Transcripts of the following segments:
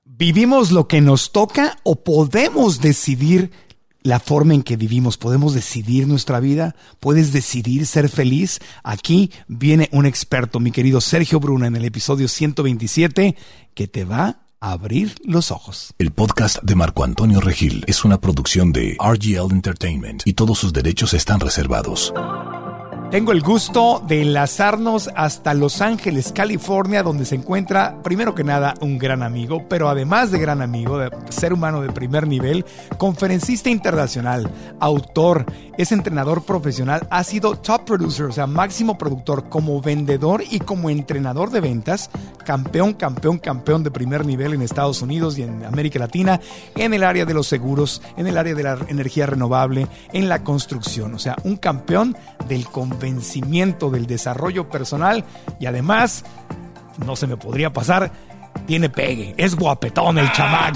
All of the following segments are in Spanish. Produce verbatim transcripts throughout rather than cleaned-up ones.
¿Vivimos lo que nos toca o podemos decidir la forma en que vivimos? ¿Podemos decidir nuestra vida? ¿Puedes decidir ser feliz? Aquí viene un experto, mi querido Sergio Bruna, en el episodio ciento veintisiete, que te va a abrir los ojos. El podcast de Marco Antonio Regil es una producción de R G L Entertainment y todos sus derechos están reservados. Tengo el gusto de enlazarnos hasta Los Ángeles, California, donde se encuentra, primero que nada, un gran amigo, pero además de gran amigo, de ser humano de primer nivel, conferencista internacional, autor, es entrenador profesional, ha sido top producer, o sea, máximo productor como vendedor y como entrenador de ventas, campeón, campeón, campeón de primer nivel en Estados Unidos y en América Latina, en el área de los seguros, en el área de la energía renovable, en la construcción, o sea, un campeón del convencimiento, del desarrollo personal y además, no se me podría pasar, tiene pegue, es guapetón el chamaco.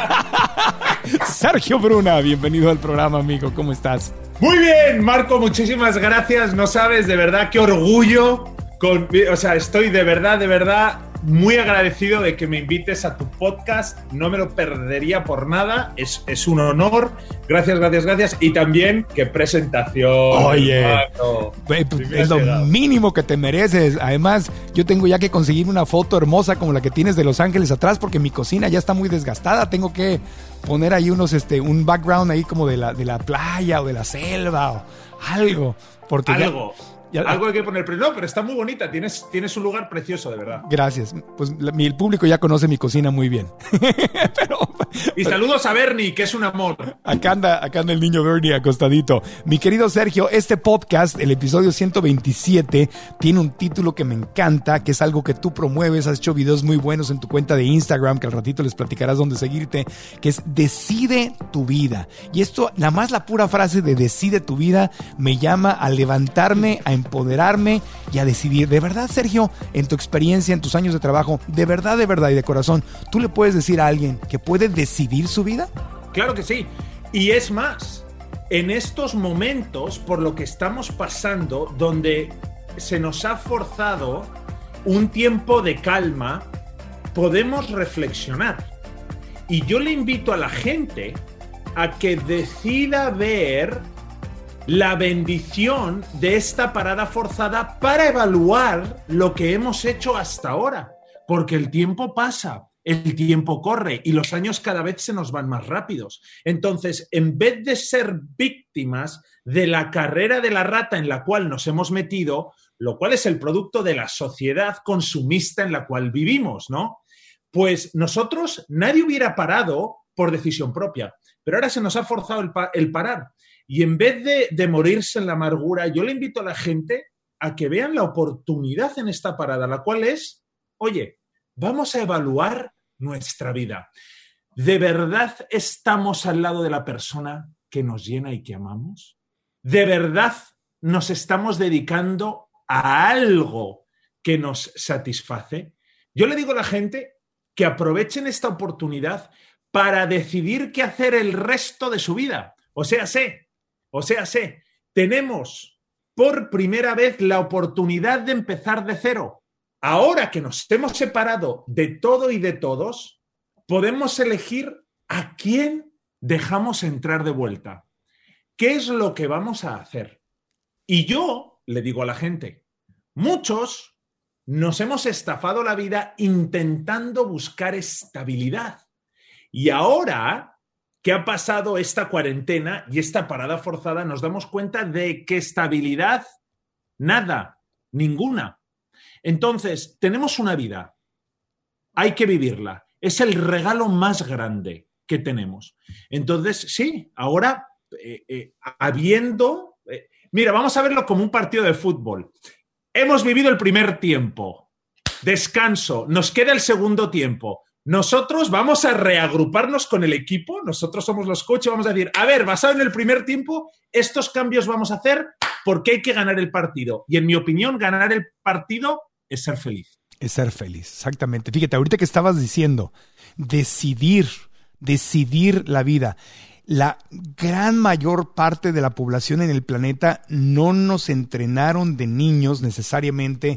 Sergio Bruna, bienvenido al programa, amigo, ¿cómo estás? Muy bien, Marco, muchísimas gracias, no sabes de verdad qué orgullo, con, o sea, estoy de verdad, de verdad muy agradecido de que me invites a tu podcast, no me lo perdería por nada, es, es un honor, gracias, gracias, gracias, y también qué presentación. Oye, hermano, es lo mínimo que te mereces. Además, yo tengo ya que conseguir una foto hermosa como la que tienes de Los Ángeles atrás, porque mi cocina ya está muy desgastada, tengo que poner ahí unos, este, un background ahí como de la, de la playa o de la selva o algo, porque algo. Ya, Ya, algo hay que poner, pero no, pero está muy bonita, tienes, tienes un lugar precioso, de verdad. Gracias, pues la, mi, el público ya conoce mi cocina muy bien. pero, y saludos a Bernie, que es un amor. Acá anda, acá anda el niño Bernie acostadito. Mi querido Sergio, este podcast, el episodio ciento veintisiete, tiene un título que me encanta, que es algo que tú promueves, has hecho videos muy buenos en tu cuenta de Instagram, que al ratito les platicarás dónde seguirte, que es Decide tu vida. Y esto, nada más la pura frase de Decide tu vida, me llama a levantarme, a empoderarme y a decidir. De verdad, Sergio, en tu experiencia, en tus años de trabajo, de verdad, de verdad y de corazón, ¿tú le puedes decir a alguien que puede decidir su vida? Claro que sí. Y es más, en estos momentos, por lo que estamos pasando, donde se nos ha forzado un tiempo de calma, podemos reflexionar. Y yo le invito a la gente a que decida ver la bendición de esta parada forzada para evaluar lo que hemos hecho hasta ahora, porque el tiempo pasa, el tiempo corre y los años cada vez se nos van más rápidos. Entonces, en vez de ser víctimas de la carrera de la rata en la cual nos hemos metido, lo cual es el producto de la sociedad consumista en la cual vivimos, ¿no? Pues nosotros, nadie hubiera parado por decisión propia, pero ahora se nos ha forzado el, pa- el parar. Y en vez de, de morirse en la amargura, yo le invito a la gente a que vean la oportunidad en esta parada, la cual es, oye, vamos a evaluar nuestra vida. ¿De verdad estamos al lado de la persona que nos llena y que amamos? ¿De verdad nos estamos dedicando a algo que nos satisface? Yo le digo a la gente que aprovechen esta oportunidad para decidir qué hacer el resto de su vida. O sea, sé, O sea, sé, tenemos por primera vez la oportunidad de empezar de cero. Ahora que nos hemos separado de todo y de todos, podemos elegir a quién dejamos entrar de vuelta. ¿Qué es lo que vamos a hacer? Y yo le digo a la gente, muchos nos hemos estafado la vida intentando buscar estabilidad. Y ahora que ha pasado esta cuarentena y esta parada forzada, nos damos cuenta de que estabilidad, nada, ninguna. Entonces, tenemos una vida, hay que vivirla. Es el regalo más grande que tenemos. Entonces, sí, ahora, eh, eh, habiendo... Eh, mira, vamos a verlo como un partido de fútbol. Hemos vivido el primer tiempo, descanso, nos queda el segundo tiempo. Nosotros vamos a reagruparnos con el equipo, nosotros somos los coaches, vamos a decir, a ver, basado en el primer tiempo, estos cambios vamos a hacer porque hay que ganar el partido. Y en mi opinión, ganar el partido es ser feliz. Es ser feliz, exactamente. Fíjate, ahorita que estabas diciendo, decidir, decidir la vida. La gran mayor parte de la población en el planeta no nos entrenaron de niños necesariamente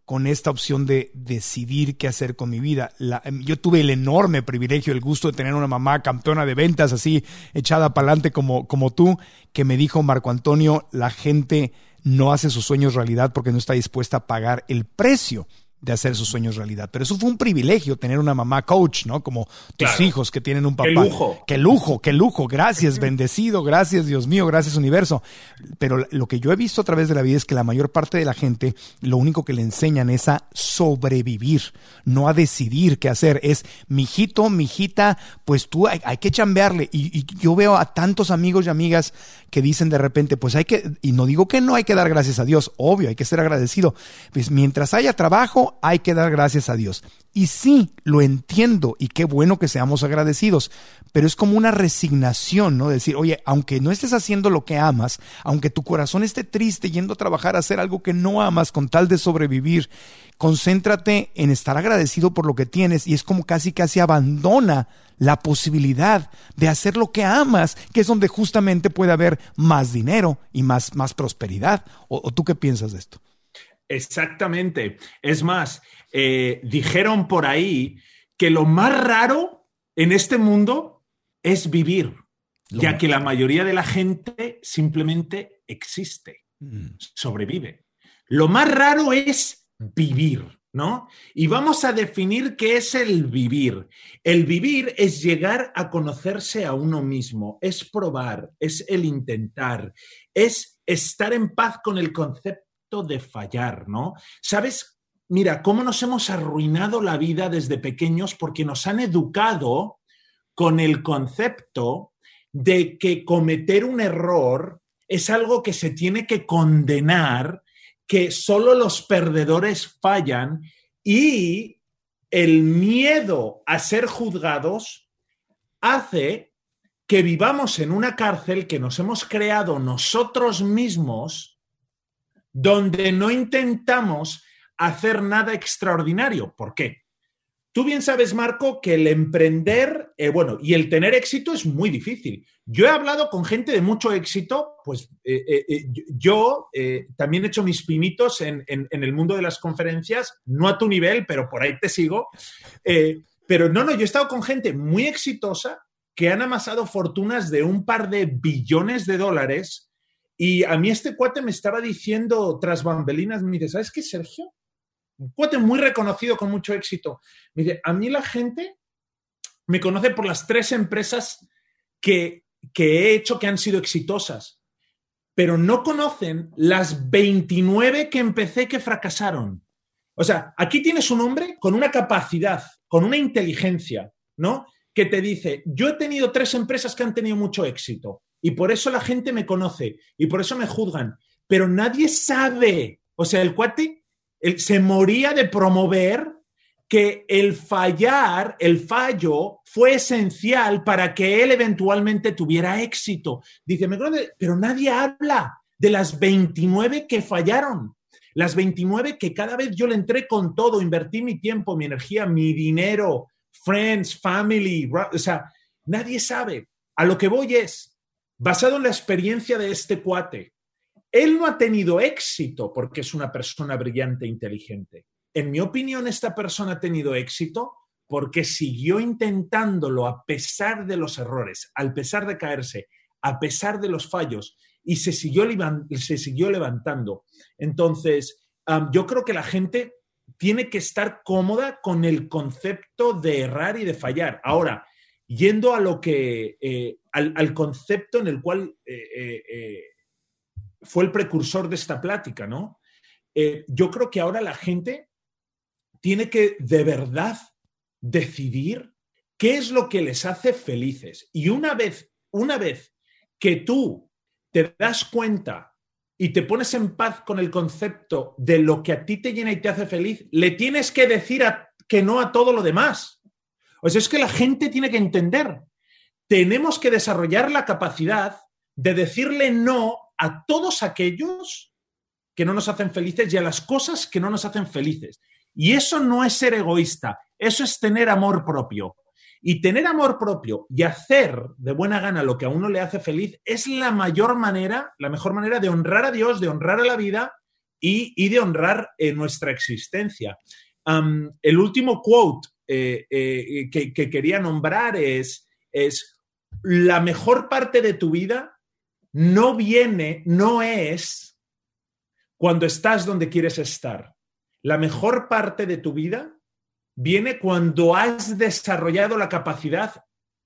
con esta opción de decidir qué hacer con mi vida. La, yo tuve el enorme privilegio, el gusto de tener una mamá campeona de ventas, así echada para adelante como, como tú, que me dijo: Marco Antonio, la gente no hace sus sueños realidad porque no está dispuesta a pagar el precio de hacer sus sueños realidad. Pero eso fue un privilegio, tener una mamá coach, ¿no? Como tus claro. hijos que tienen un papá. ¡Qué lujo! ¡Qué lujo, qué lujo! Gracias, bendecido, gracias, Dios mío, gracias, universo. Pero lo que yo he visto a través de la vida es que la mayor parte de la gente, lo único que le enseñan es a sobrevivir, no a decidir qué hacer. Es, mijito, mijita, pues tú hay, hay que chambearle. Y, y yo veo a tantos amigos y amigas que dicen de repente, pues hay que, y no digo que no hay que dar gracias a Dios, obvio, hay que ser agradecido. Pues mientras haya trabajo, hay que dar gracias a Dios. Y sí, lo entiendo y qué bueno que seamos agradecidos, pero es como una resignación, ¿no? Decir, oye, aunque no estés haciendo lo que amas, aunque tu corazón esté triste yendo a trabajar a hacer algo que no amas con tal de sobrevivir, concéntrate en estar agradecido por lo que tienes, y es como casi casi abandona la posibilidad de hacer lo que amas, que es donde justamente puede haber más dinero y más, más prosperidad. ¿O, o tú qué piensas de esto? Exactamente. Es más, eh, dijeron por ahí que lo más raro en este mundo es vivir, lo ya que la mayoría de la gente simplemente existe, mm. sobrevive. Lo más raro es vivir, ¿no? Y vamos a definir qué es el vivir. El vivir es llegar a conocerse a uno mismo, es probar, es el intentar, es estar en paz con el concepto de fallar, ¿no? ¿Sabes? Mira, cómo nos hemos arruinado la vida desde pequeños porque nos han educado con el concepto de que cometer un error es algo que se tiene que condenar, que solo los perdedores fallan, y el miedo a ser juzgados hace que vivamos en una cárcel que nos hemos creado nosotros mismos, donde no intentamos hacer nada extraordinario. ¿Por qué? Tú bien sabes, Marco, que el emprender, eh, bueno, y el tener éxito es muy difícil. Yo he hablado con gente de mucho éxito, pues eh, eh, eh, yo eh, también he hecho mis pinitos en, en, en el mundo de las conferencias, no a tu nivel, pero por ahí te sigo. Eh, pero no, no, yo he estado con gente muy exitosa que han amasado fortunas de un par de billones de dólares. Y a mí este cuate me estaba diciendo tras bambalinas, me dice, ¿sabes qué, Sergio? Un cuate muy reconocido con mucho éxito. Me dice, a mí la gente me conoce por las tres empresas que, que he hecho que han sido exitosas, pero no conocen las veintinueve que empecé que fracasaron. O sea, aquí tienes un hombre con una capacidad, con una inteligencia, ¿no? Que te dice, yo he tenido tres empresas que han tenido mucho éxito, y por eso la gente me conoce, y por eso me juzgan. Pero nadie sabe. O sea, el cuate él, se moría de promover que el fallar, el fallo, fue esencial para que él eventualmente tuviera éxito. Dice, me conoce, pero nadie habla de las veintinueve que fallaron. Las veintinueve que cada vez yo le entré con todo, invertí mi tiempo, mi energía, mi dinero, friends, family. O sea, nadie sabe. A lo que voy es, basado en la experiencia de este cuate, él no ha tenido éxito porque es una persona brillante e inteligente. En mi opinión, esta persona ha tenido éxito porque siguió intentándolo a pesar de los errores, a pesar de caerse, a pesar de los fallos, y se siguió, se siguió levantando. Entonces, um, yo creo que la gente tiene que estar cómoda con el concepto de errar y de fallar. Ahora, yendo a lo que, eh, al, al concepto en el cual eh, eh, eh, fue el precursor de esta plática, ¿no? Eh, yo creo que ahora la gente tiene que de verdad decidir qué es lo que les hace felices. Y una vez, una vez que tú te das cuenta y te pones en paz con el concepto de lo que a ti te llena y te hace feliz, le tienes que decir a, que no a todo lo demás. O sea, es que la gente tiene que entender. Tenemos que desarrollar la capacidad de decirle no a todos aquellos que no nos hacen felices y a las cosas que no nos hacen felices. Y eso no es ser egoísta, eso es tener amor propio. Y tener amor propio y hacer de buena gana lo que a uno le hace feliz es la mayor manera, la mejor manera de honrar a Dios, de honrar a la vida y, y de honrar eh, nuestra existencia. Um, el último quote eh, eh, que, que quería nombrar es, es la mejor parte de tu vida no viene, no es cuando estás donde quieres estar. La mejor parte de tu vida viene cuando has desarrollado la capacidad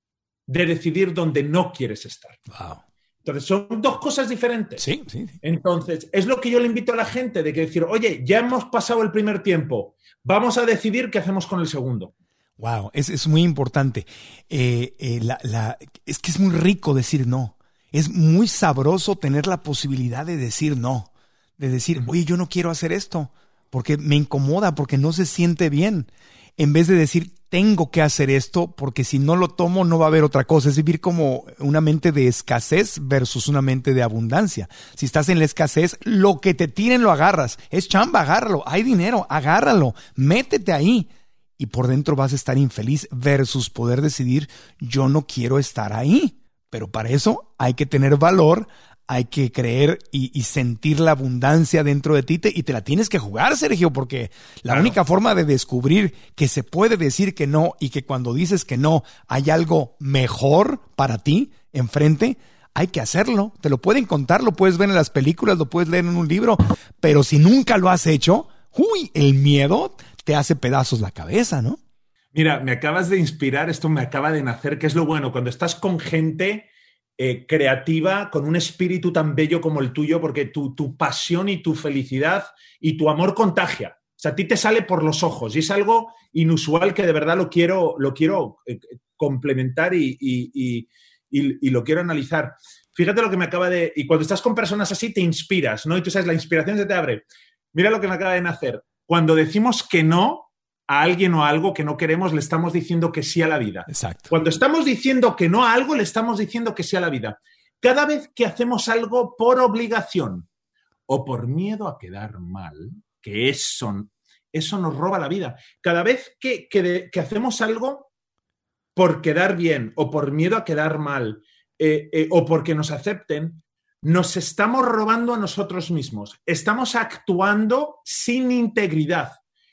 de decidir dónde no quieres estar. Wow. Entonces, son dos cosas diferentes. Sí, sí, sí. Entonces, es lo que yo le invito a la gente, de que decir, oye, ya hemos pasado el primer tiempo, vamos a decidir qué hacemos con el segundo. Wow, es, es muy importante. Eh, eh, la, la, es que es muy rico decir no. Es muy sabroso tener la posibilidad de decir no. De decir, oye, yo no quiero hacer esto porque me incomoda, porque no se siente bien. En vez de decir, tengo que hacer esto porque si no lo tomo no va a haber otra cosa. Es vivir como una mente de escasez versus una mente de abundancia. Si estás en la escasez, lo que te tiren lo agarras. Es chamba, agárralo. Hay dinero, agárralo. Métete ahí. Y por dentro vas a estar infeliz versus poder decidir, yo no quiero estar ahí. Pero para eso hay que tener valor, hay que creer y, y sentir la abundancia dentro de ti te, y te la tienes que jugar, Sergio, porque la claro. única forma de descubrir que se puede decir que no y que cuando dices que no hay algo mejor para ti enfrente, hay que hacerlo. Te lo pueden contar, lo puedes ver en las películas, lo puedes leer en un libro, pero si nunca lo has hecho, uy, el miedo te hace pedazos la cabeza, ¿no? Mira, me acabas de inspirar, esto me acaba de nacer, que es lo bueno, cuando estás con gente eh, creativa, con un espíritu tan bello como el tuyo, porque tu, tu pasión y tu felicidad y tu amor contagia. O sea, a ti te sale por los ojos y es algo inusual que de verdad lo quiero, lo quiero eh, complementar y, y, y, y, y lo quiero analizar. Fíjate lo que me acaba de... Y cuando estás con personas así te inspiras, ¿no? Y tú sabes, la inspiración se te abre. Mira lo que me acaba de nacer. Cuando decimos que no a alguien o a algo que no queremos, le estamos diciendo que sí a la vida. Exacto. Cuando estamos diciendo que no a algo, le estamos diciendo que sí a la vida. Cada vez que hacemos algo por obligación o por miedo a quedar mal, que eso, eso nos roba la vida. Cada vez que, que, de, que hacemos algo por quedar bien o por miedo a quedar mal eh, eh, o porque nos acepten, nos estamos robando a nosotros mismos. Estamos actuando sin integridad.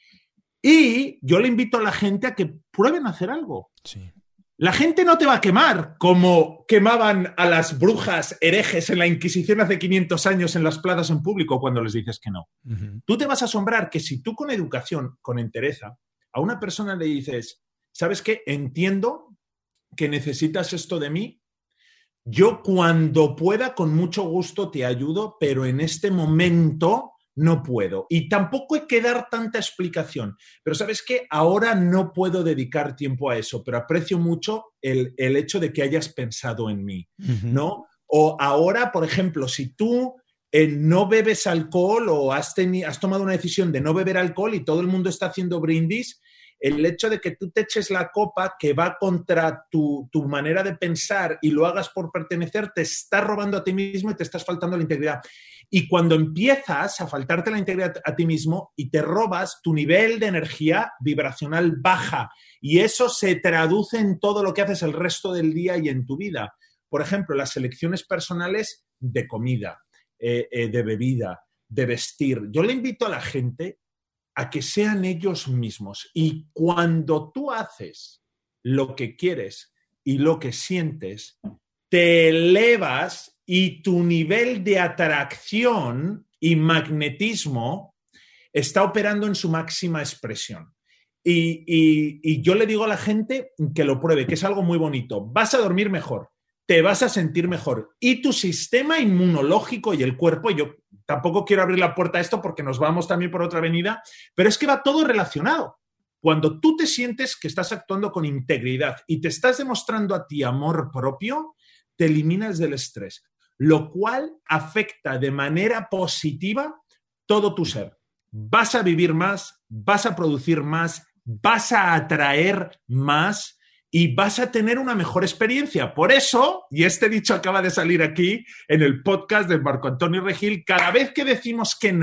Y yo le invito a la gente a que prueben a hacer algo. Sí. La gente no te va a quemar como quemaban a las brujas herejes en la Inquisición hace quinientos años en las plazas en público cuando les dices que no. Uh-huh. Tú te vas a asombrar que si tú con educación, con entereza, a una persona le dices, ¿sabes qué? Entiendo que necesitas esto de mí. Yo cuando pueda, con mucho gusto te ayudo, pero en este momento no puedo. Y tampoco hay que dar tanta explicación. Pero ¿sabes qué? Ahora no puedo dedicar tiempo a eso, pero aprecio mucho el, el hecho de que hayas pensado en mí, uh-huh. ¿no? O ahora, por ejemplo, si tú eh, no bebes alcohol o has, teni- has tomado una decisión de no beber alcohol y todo el mundo está haciendo brindis, el hecho de que tú te eches la copa que va contra tu, tu manera de pensar y lo hagas por pertenecer, te estás robando a ti mismo y te estás faltando la integridad. Y cuando empiezas a faltarte la integridad a ti mismo y te robas, tu nivel de energía vibracional baja y eso se traduce en todo lo que haces el resto del día y en tu vida. Por ejemplo, las elecciones personales de comida, eh, eh, de bebida, de vestir. Yo le invito a la gente a que sean ellos mismos. Y cuando tú haces lo que quieres y lo que sientes, te elevas y tu nivel de atracción y magnetismo está operando en su máxima expresión. Y, y, y yo le digo a la gente que lo pruebe, que es algo muy bonito. Vas a dormir mejor, te vas a sentir mejor y tu sistema inmunológico y el cuerpo, y yo tampoco quiero abrir la puerta a esto porque nos vamos también por otra avenida, pero es que va todo relacionado. Cuando tú te sientes que estás actuando con integridad y te estás demostrando a ti amor propio, te eliminas del estrés, lo cual afecta de manera positiva todo tu ser. Vas a vivir más, vas a producir más, vas a atraer más y vas a tener una mejor experiencia. Por eso, y este dicho acaba de salir aquí en el podcast de Marco Antonio Regil, cada vez que decimos que no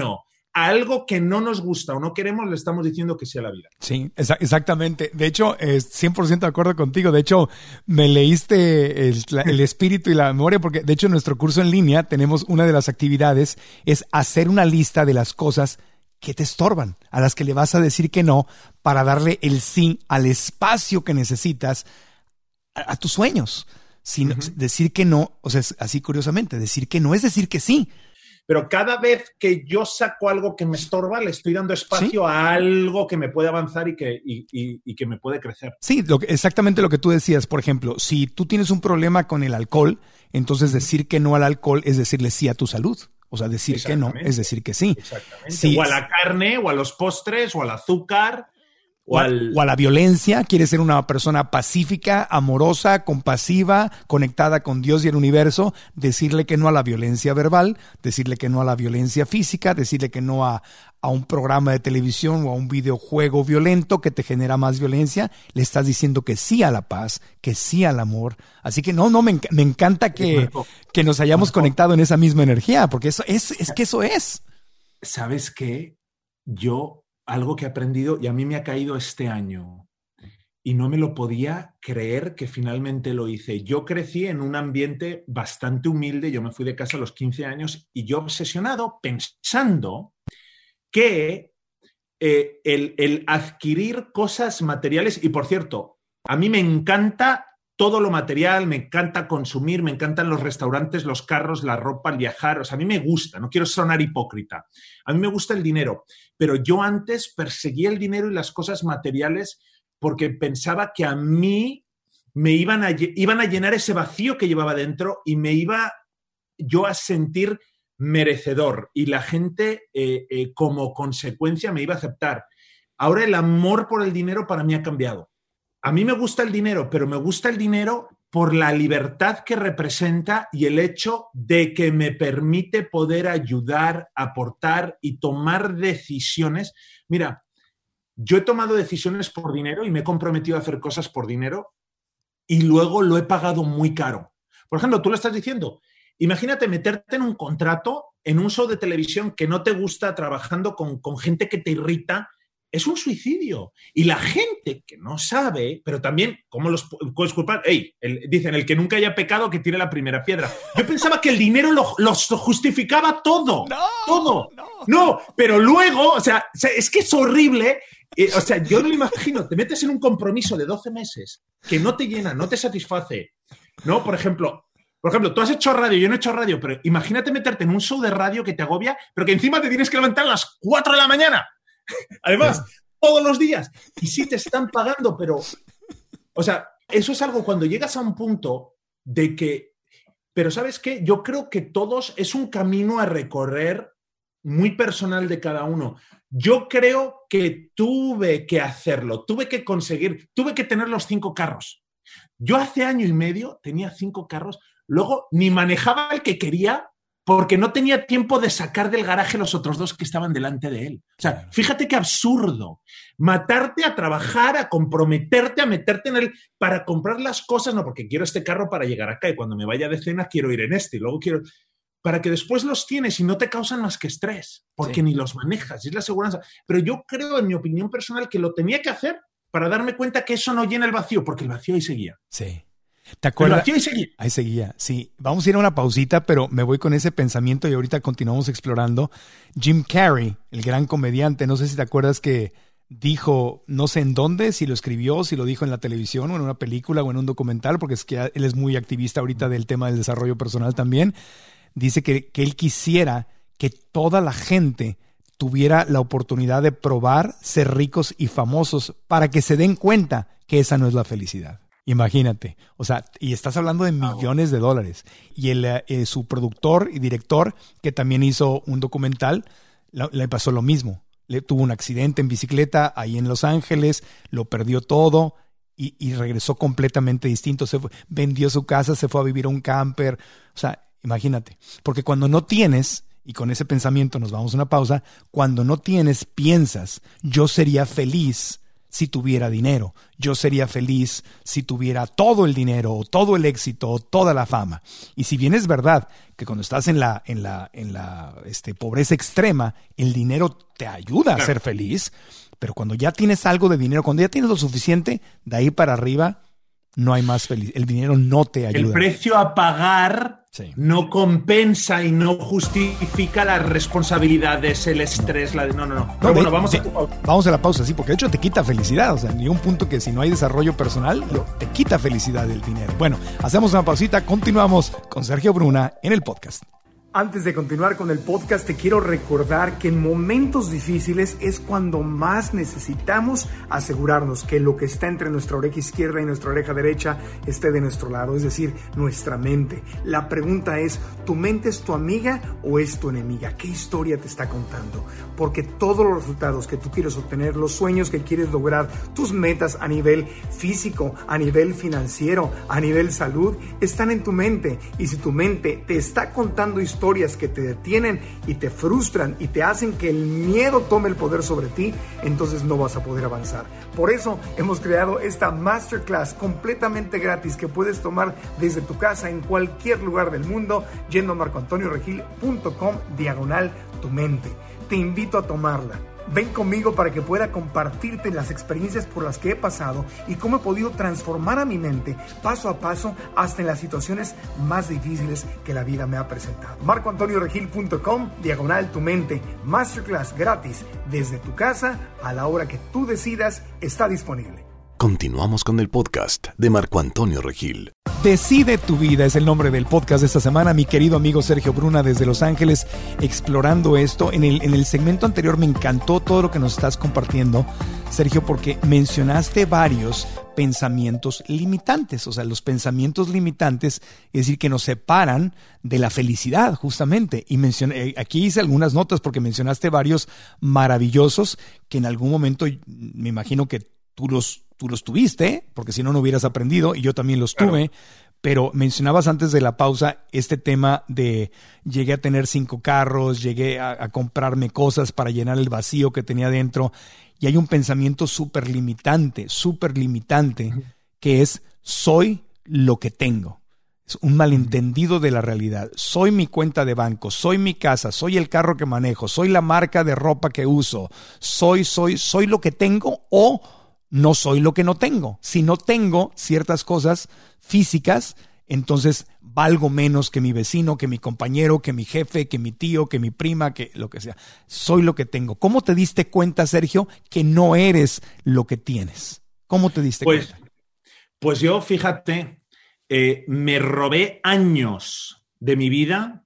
a algo que no nos gusta o no queremos, le estamos diciendo que sí a la vida. Sí, exa- exactamente. De hecho, es cien por ciento de acuerdo contigo. De hecho, me leíste el, la- el espíritu y la memoria, porque de hecho en nuestro curso en línea tenemos una de las actividades, es hacer una lista de las cosas que te estorban, a las que le vas a decir que no, para darle el sí al espacio que necesitas a, a tus sueños. Sin, uh-huh. Decir que no, o sea, así curiosamente, decir que no es decir que sí. Pero cada vez que yo saco algo que me estorba, le estoy dando espacio, ¿sí?, a algo que me puede avanzar y que, y, y, y que me puede crecer. Sí, lo que, exactamente lo que tú decías. Por ejemplo, si tú tienes un problema con el alcohol, entonces decir que no al alcohol es decirle sí a tu salud. O sea, decir que no es decir que sí. Exactamente. Sí. O a la carne, o a los postres, o al azúcar. O a, o a la violencia. Quieres ser una persona pacífica, amorosa, compasiva, conectada con Dios y el universo. Decirle que no a la violencia verbal, decirle que no a la violencia física, decirle que no a, a un programa de televisión o a un videojuego violento que te genera más violencia. Le estás diciendo que sí a la paz, que sí al amor. Así que no, no, me, enc- me encanta que, que nos hayamos conectado en esa misma energía, porque eso es, es que eso es. ¿Sabes qué? Yo... Algo que he aprendido y a mí me ha caído este año y no me lo podía creer que finalmente lo hice. Yo crecí en un ambiente bastante humilde, yo me fui de casa a los quince años y yo obsesionado pensando que eh, el, el adquirir cosas materiales, y por cierto, a mí me encanta todo lo material, me encanta consumir, me encantan los restaurantes, los carros, la ropa, el viajar. O sea, a mí me gusta, no quiero sonar hipócrita. A mí me gusta el dinero, pero yo antes perseguía el dinero y las cosas materiales porque pensaba que a mí me iban a, iban a llenar ese vacío que llevaba dentro y me iba yo a sentir merecedor y la gente eh, eh, como consecuencia me iba a aceptar. Ahora el amor por el dinero para mí ha cambiado. A mí me gusta el dinero, pero me gusta el dinero por la libertad que representa y el hecho de que me permite poder ayudar, aportar y tomar decisiones. Mira, yo he tomado decisiones por dinero y me he comprometido a hacer cosas por dinero y luego lo he pagado muy caro. Por ejemplo, tú lo estás diciendo. Imagínate meterte en un contrato, en un show de televisión que no te gusta, trabajando con, con gente que te irrita. Es un suicidio. Y la gente que no sabe, pero también, ¿cómo los puedes culpar? Ey, el, dicen, el que nunca haya pecado, que tire la primera piedra. Yo pensaba que el dinero lo, lo justificaba todo. No, todo. No. no, pero luego, o sea, es que es horrible. Eh, o sea, yo no lo imagino. Te metes en un compromiso de doce meses que no te llena, no te satisface. ¿No? Por ejemplo, por ejemplo, tú has hecho radio, yo no he hecho radio, pero imagínate meterte en un show de radio que te agobia, pero que encima te tienes que levantar a las cuatro de la mañana. Además, todos los días. Y sí te están pagando, pero... O sea, eso es algo cuando llegas a un punto de que... Pero ¿sabes qué? Yo creo que todos es un camino a recorrer muy personal de cada uno. Yo creo que tuve que hacerlo, tuve que conseguir, tuve que tener los cinco carros. Yo hace año y medio tenía cinco carros, luego ni manejaba el que quería porque no tenía tiempo de sacar del garaje los otros dos que estaban delante de él. O sea, fíjate qué absurdo. Matarte a trabajar, a comprometerte, a meterte en él para comprar las cosas, no, porque quiero este carro para llegar acá y cuando me vaya de cena quiero ir en este y luego quiero... Para que después los tienes y no te causan más que estrés, porque sí. Ni los manejas, es la seguridad. Pero yo creo, en mi opinión personal, que lo tenía que hacer para darme cuenta que eso no llena el vacío, porque el vacío ahí seguía. Sí. ¿Te acuerdas? Ahí seguía. Ahí seguía, sí. Vamos a ir a una pausita, pero me voy con ese pensamiento y ahorita continuamos explorando. Jim Carrey, el gran comediante, no sé si te acuerdas que dijo, no sé en dónde, si lo escribió, si lo dijo en la televisión o en una película o en un documental, porque es que él es muy activista ahorita del tema del desarrollo personal también. Dice que, que él quisiera que toda la gente tuviera la oportunidad de probar ser ricos y famosos para que se den cuenta que esa no es la felicidad. Imagínate, o sea, y estás hablando de millones de dólares. Y el, eh, su productor y director, que también hizo un documental, le, le pasó lo mismo. Le tuvo un accidente en bicicleta ahí en Los Ángeles, lo perdió todo y, y regresó completamente distinto. Se fue, vendió su casa, se fue a vivir a un camper. O sea, imagínate, porque cuando no tienes, y con ese pensamiento nos vamos a una pausa, cuando no tienes, piensas, yo sería feliz si tuviera dinero. Yo sería feliz si tuviera todo el dinero, o todo el éxito, o toda la fama. Y si bien es verdad que cuando estás en la, en la, en la este, pobreza extrema, el dinero te ayuda a ser feliz, pero cuando ya tienes algo de dinero, cuando ya tienes lo suficiente, de ahí para arriba no hay más feliz. El dinero no te ayuda. El precio a pagar sí. no compensa y no justifica las responsabilidades, el estrés, la de... No, no, no. Pero no bueno, de, vamos, de, a... vamos a la pausa, sí, porque de hecho te quita felicidad. O sea, ni un punto que si no hay desarrollo personal, lo, te quita felicidad el dinero. Bueno, hacemos una pausita, continuamos con Sergio Bruna en el podcast. Antes de continuar con el podcast, te quiero recordar que en momentos difíciles es cuando más necesitamos asegurarnos que lo que está entre nuestra oreja izquierda y nuestra oreja derecha esté de nuestro lado, es decir, nuestra mente. La pregunta es, ¿tu mente es tu amiga o es tu enemiga? ¿Qué historia te está contando? Porque todos los resultados que tú quieres obtener, los sueños que quieres lograr, tus metas a nivel físico, a nivel financiero, a nivel salud, están en tu mente. Y si tu mente te está contando historias, historias que te detienen y te frustran y te hacen que el miedo tome el poder sobre ti, entonces no vas a poder avanzar. Por eso hemos creado esta masterclass completamente gratis que puedes tomar desde tu casa en cualquier lugar del mundo yendo a marcoantonioregil.com diagonal tu mente. Te invito a tomarla. Ven conmigo para que pueda compartirte las experiencias por las que he pasado y cómo he podido transformar a mi mente paso a paso hasta en las situaciones más difíciles que la vida me ha presentado. marcoantonioregil.com diagonal tu mente. Masterclass gratis desde tu casa a la hora que tú decidas está disponible. Continuamos con el podcast de Marco Antonio Regil. Decide tu vida es el nombre del podcast de esta semana. Mi querido amigo Sergio Bruna desde Los Ángeles explorando esto. En el, en el segmento anterior me encantó todo lo que nos estás compartiendo, Sergio, porque mencionaste varios pensamientos limitantes. O sea, los pensamientos limitantes, es decir, que nos separan de la felicidad, justamente. Y mencioné, aquí hice algunas notas porque mencionaste varios maravillosos que en algún momento me imagino que tú los Tú los tuviste, porque si no, no hubieras aprendido, y yo también los claro. tuve, pero mencionabas antes de la pausa este tema de llegué a tener cinco carros, llegué a, a comprarme cosas para llenar el vacío que tenía dentro, y hay un pensamiento súper limitante, súper limitante, uh-huh. que es soy lo que tengo. Es un malentendido de la realidad. Soy mi cuenta de banco, soy mi casa, soy el carro que manejo, soy la marca de ropa que uso, soy, soy, soy lo que tengo o no soy lo que no tengo. Si no tengo ciertas cosas físicas, entonces valgo menos que mi vecino, que mi compañero, que mi jefe, que mi tío, que mi prima, que lo que sea. Soy lo que tengo. ¿Cómo te diste cuenta, Sergio, que no eres lo que tienes? ¿Cómo te diste pues, cuenta? Pues yo, fíjate, eh, me robé años de mi vida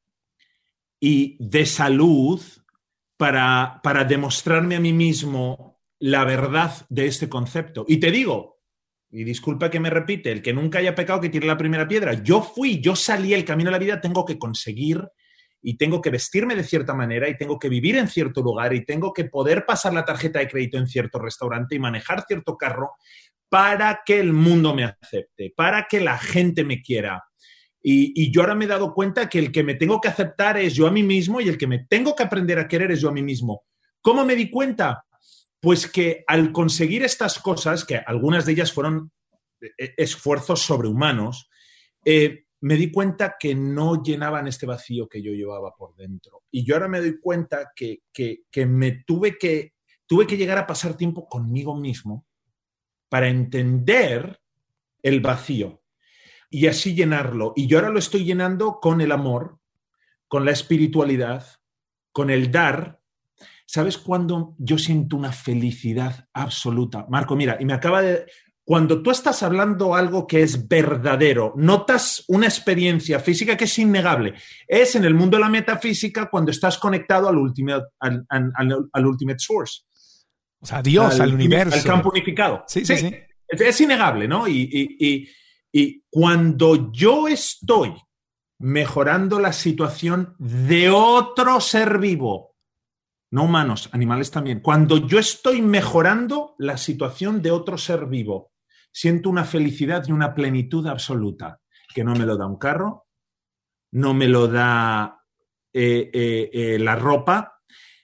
y de salud para, para demostrarme a mí mismo la verdad de este concepto. Y te digo, y disculpa que me repite, el que nunca haya pecado que tire la primera piedra. Yo fui, yo salí el camino de la vida, tengo que conseguir y tengo que vestirme de cierta manera y tengo que vivir en cierto lugar y tengo que poder pasar la tarjeta de crédito en cierto restaurante y manejar cierto carro para que el mundo me acepte, para que la gente me quiera. Y, y yo ahora me he dado cuenta que el que me tengo que aceptar es yo a mí mismo y el que me tengo que aprender a querer es yo a mí mismo. ¿Cómo me di cuenta? Pues que al conseguir estas cosas, que algunas de ellas fueron esfuerzos sobrehumanos, eh, me di cuenta que no llenaban este vacío que yo llevaba por dentro. Y yo ahora me doy cuenta que, que, que me tuve que, tuve que llegar a pasar tiempo conmigo mismo para entender el vacío y así llenarlo. Y yo ahora lo estoy llenando con el amor, con la espiritualidad, con el dar. ¿Sabes cuándo yo siento una felicidad absoluta? Marco, mira, y me acaba de... Cuando tú estás hablando algo que es verdadero, notas una experiencia física que es innegable. Es en el mundo de la metafísica cuando estás conectado al ultimate, al, al, al, al ultimate source. O sea, Dios, al, al universo. Al campo unificado. Sí, sí, sí. sí. Es, es innegable, ¿no? Y, y, y, y cuando yo estoy mejorando la situación de otro ser vivo, no humanos, animales también. Cuando yo estoy mejorando la situación de otro ser vivo, siento una felicidad y una plenitud absoluta, que no me lo da un carro, no me lo da eh, eh, eh, la ropa.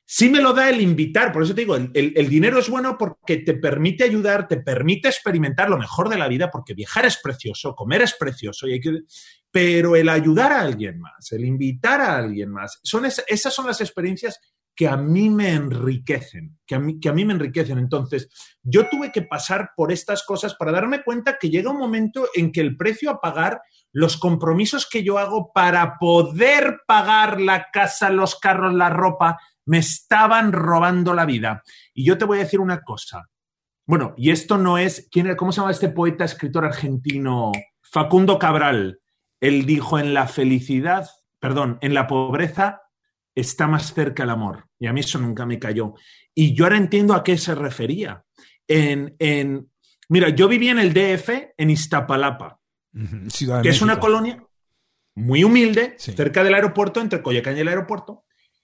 sí me lo da el invitar. Por eso te digo, el, el, el dinero es bueno porque te permite ayudar, te permite experimentar lo mejor de la vida, porque viajar es precioso, comer es precioso, y hay que, pero el ayudar a alguien más, el invitar a alguien más, son es, esas son las experiencias que a mí me enriquecen, que a mí, que a mí me enriquecen. Entonces, yo tuve que pasar por estas cosas para darme cuenta que llega un momento en que el precio a pagar, los compromisos que yo hago para poder pagar la casa, los carros, la ropa, me estaban robando la vida. Y yo te voy a decir una cosa. Bueno, y esto no es... ¿quién era? ¿Cómo se llama este poeta, escritor argentino? Facundo Cabral. Él dijo, en la felicidad, perdón, en la pobreza está más cerca el amor. Y a mí eso nunca me cayó. Y yo ahora entiendo a qué se refería. En, en, mira, yo viví en el D F, en Iztapalapa, Ciudad de que México. es una colonia muy humilde, Sí. cerca del aeropuerto, entre Coyoacán y el aeropuerto.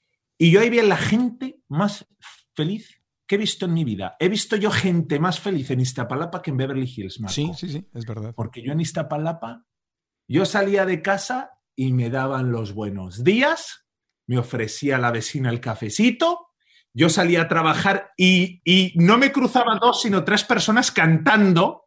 Y yo ahí vi a la gente más feliz que he visto en mi vida. He visto yo gente más feliz en Iztapalapa que en Beverly Hills, Marco. Sí, sí, sí, es verdad. Porque yo en Iztapalapa, yo salía de casa y me daban los buenos días, me ofrecía la vecina el cafecito, yo salía a trabajar y, y no me cruzaban dos, sino tres personas cantando.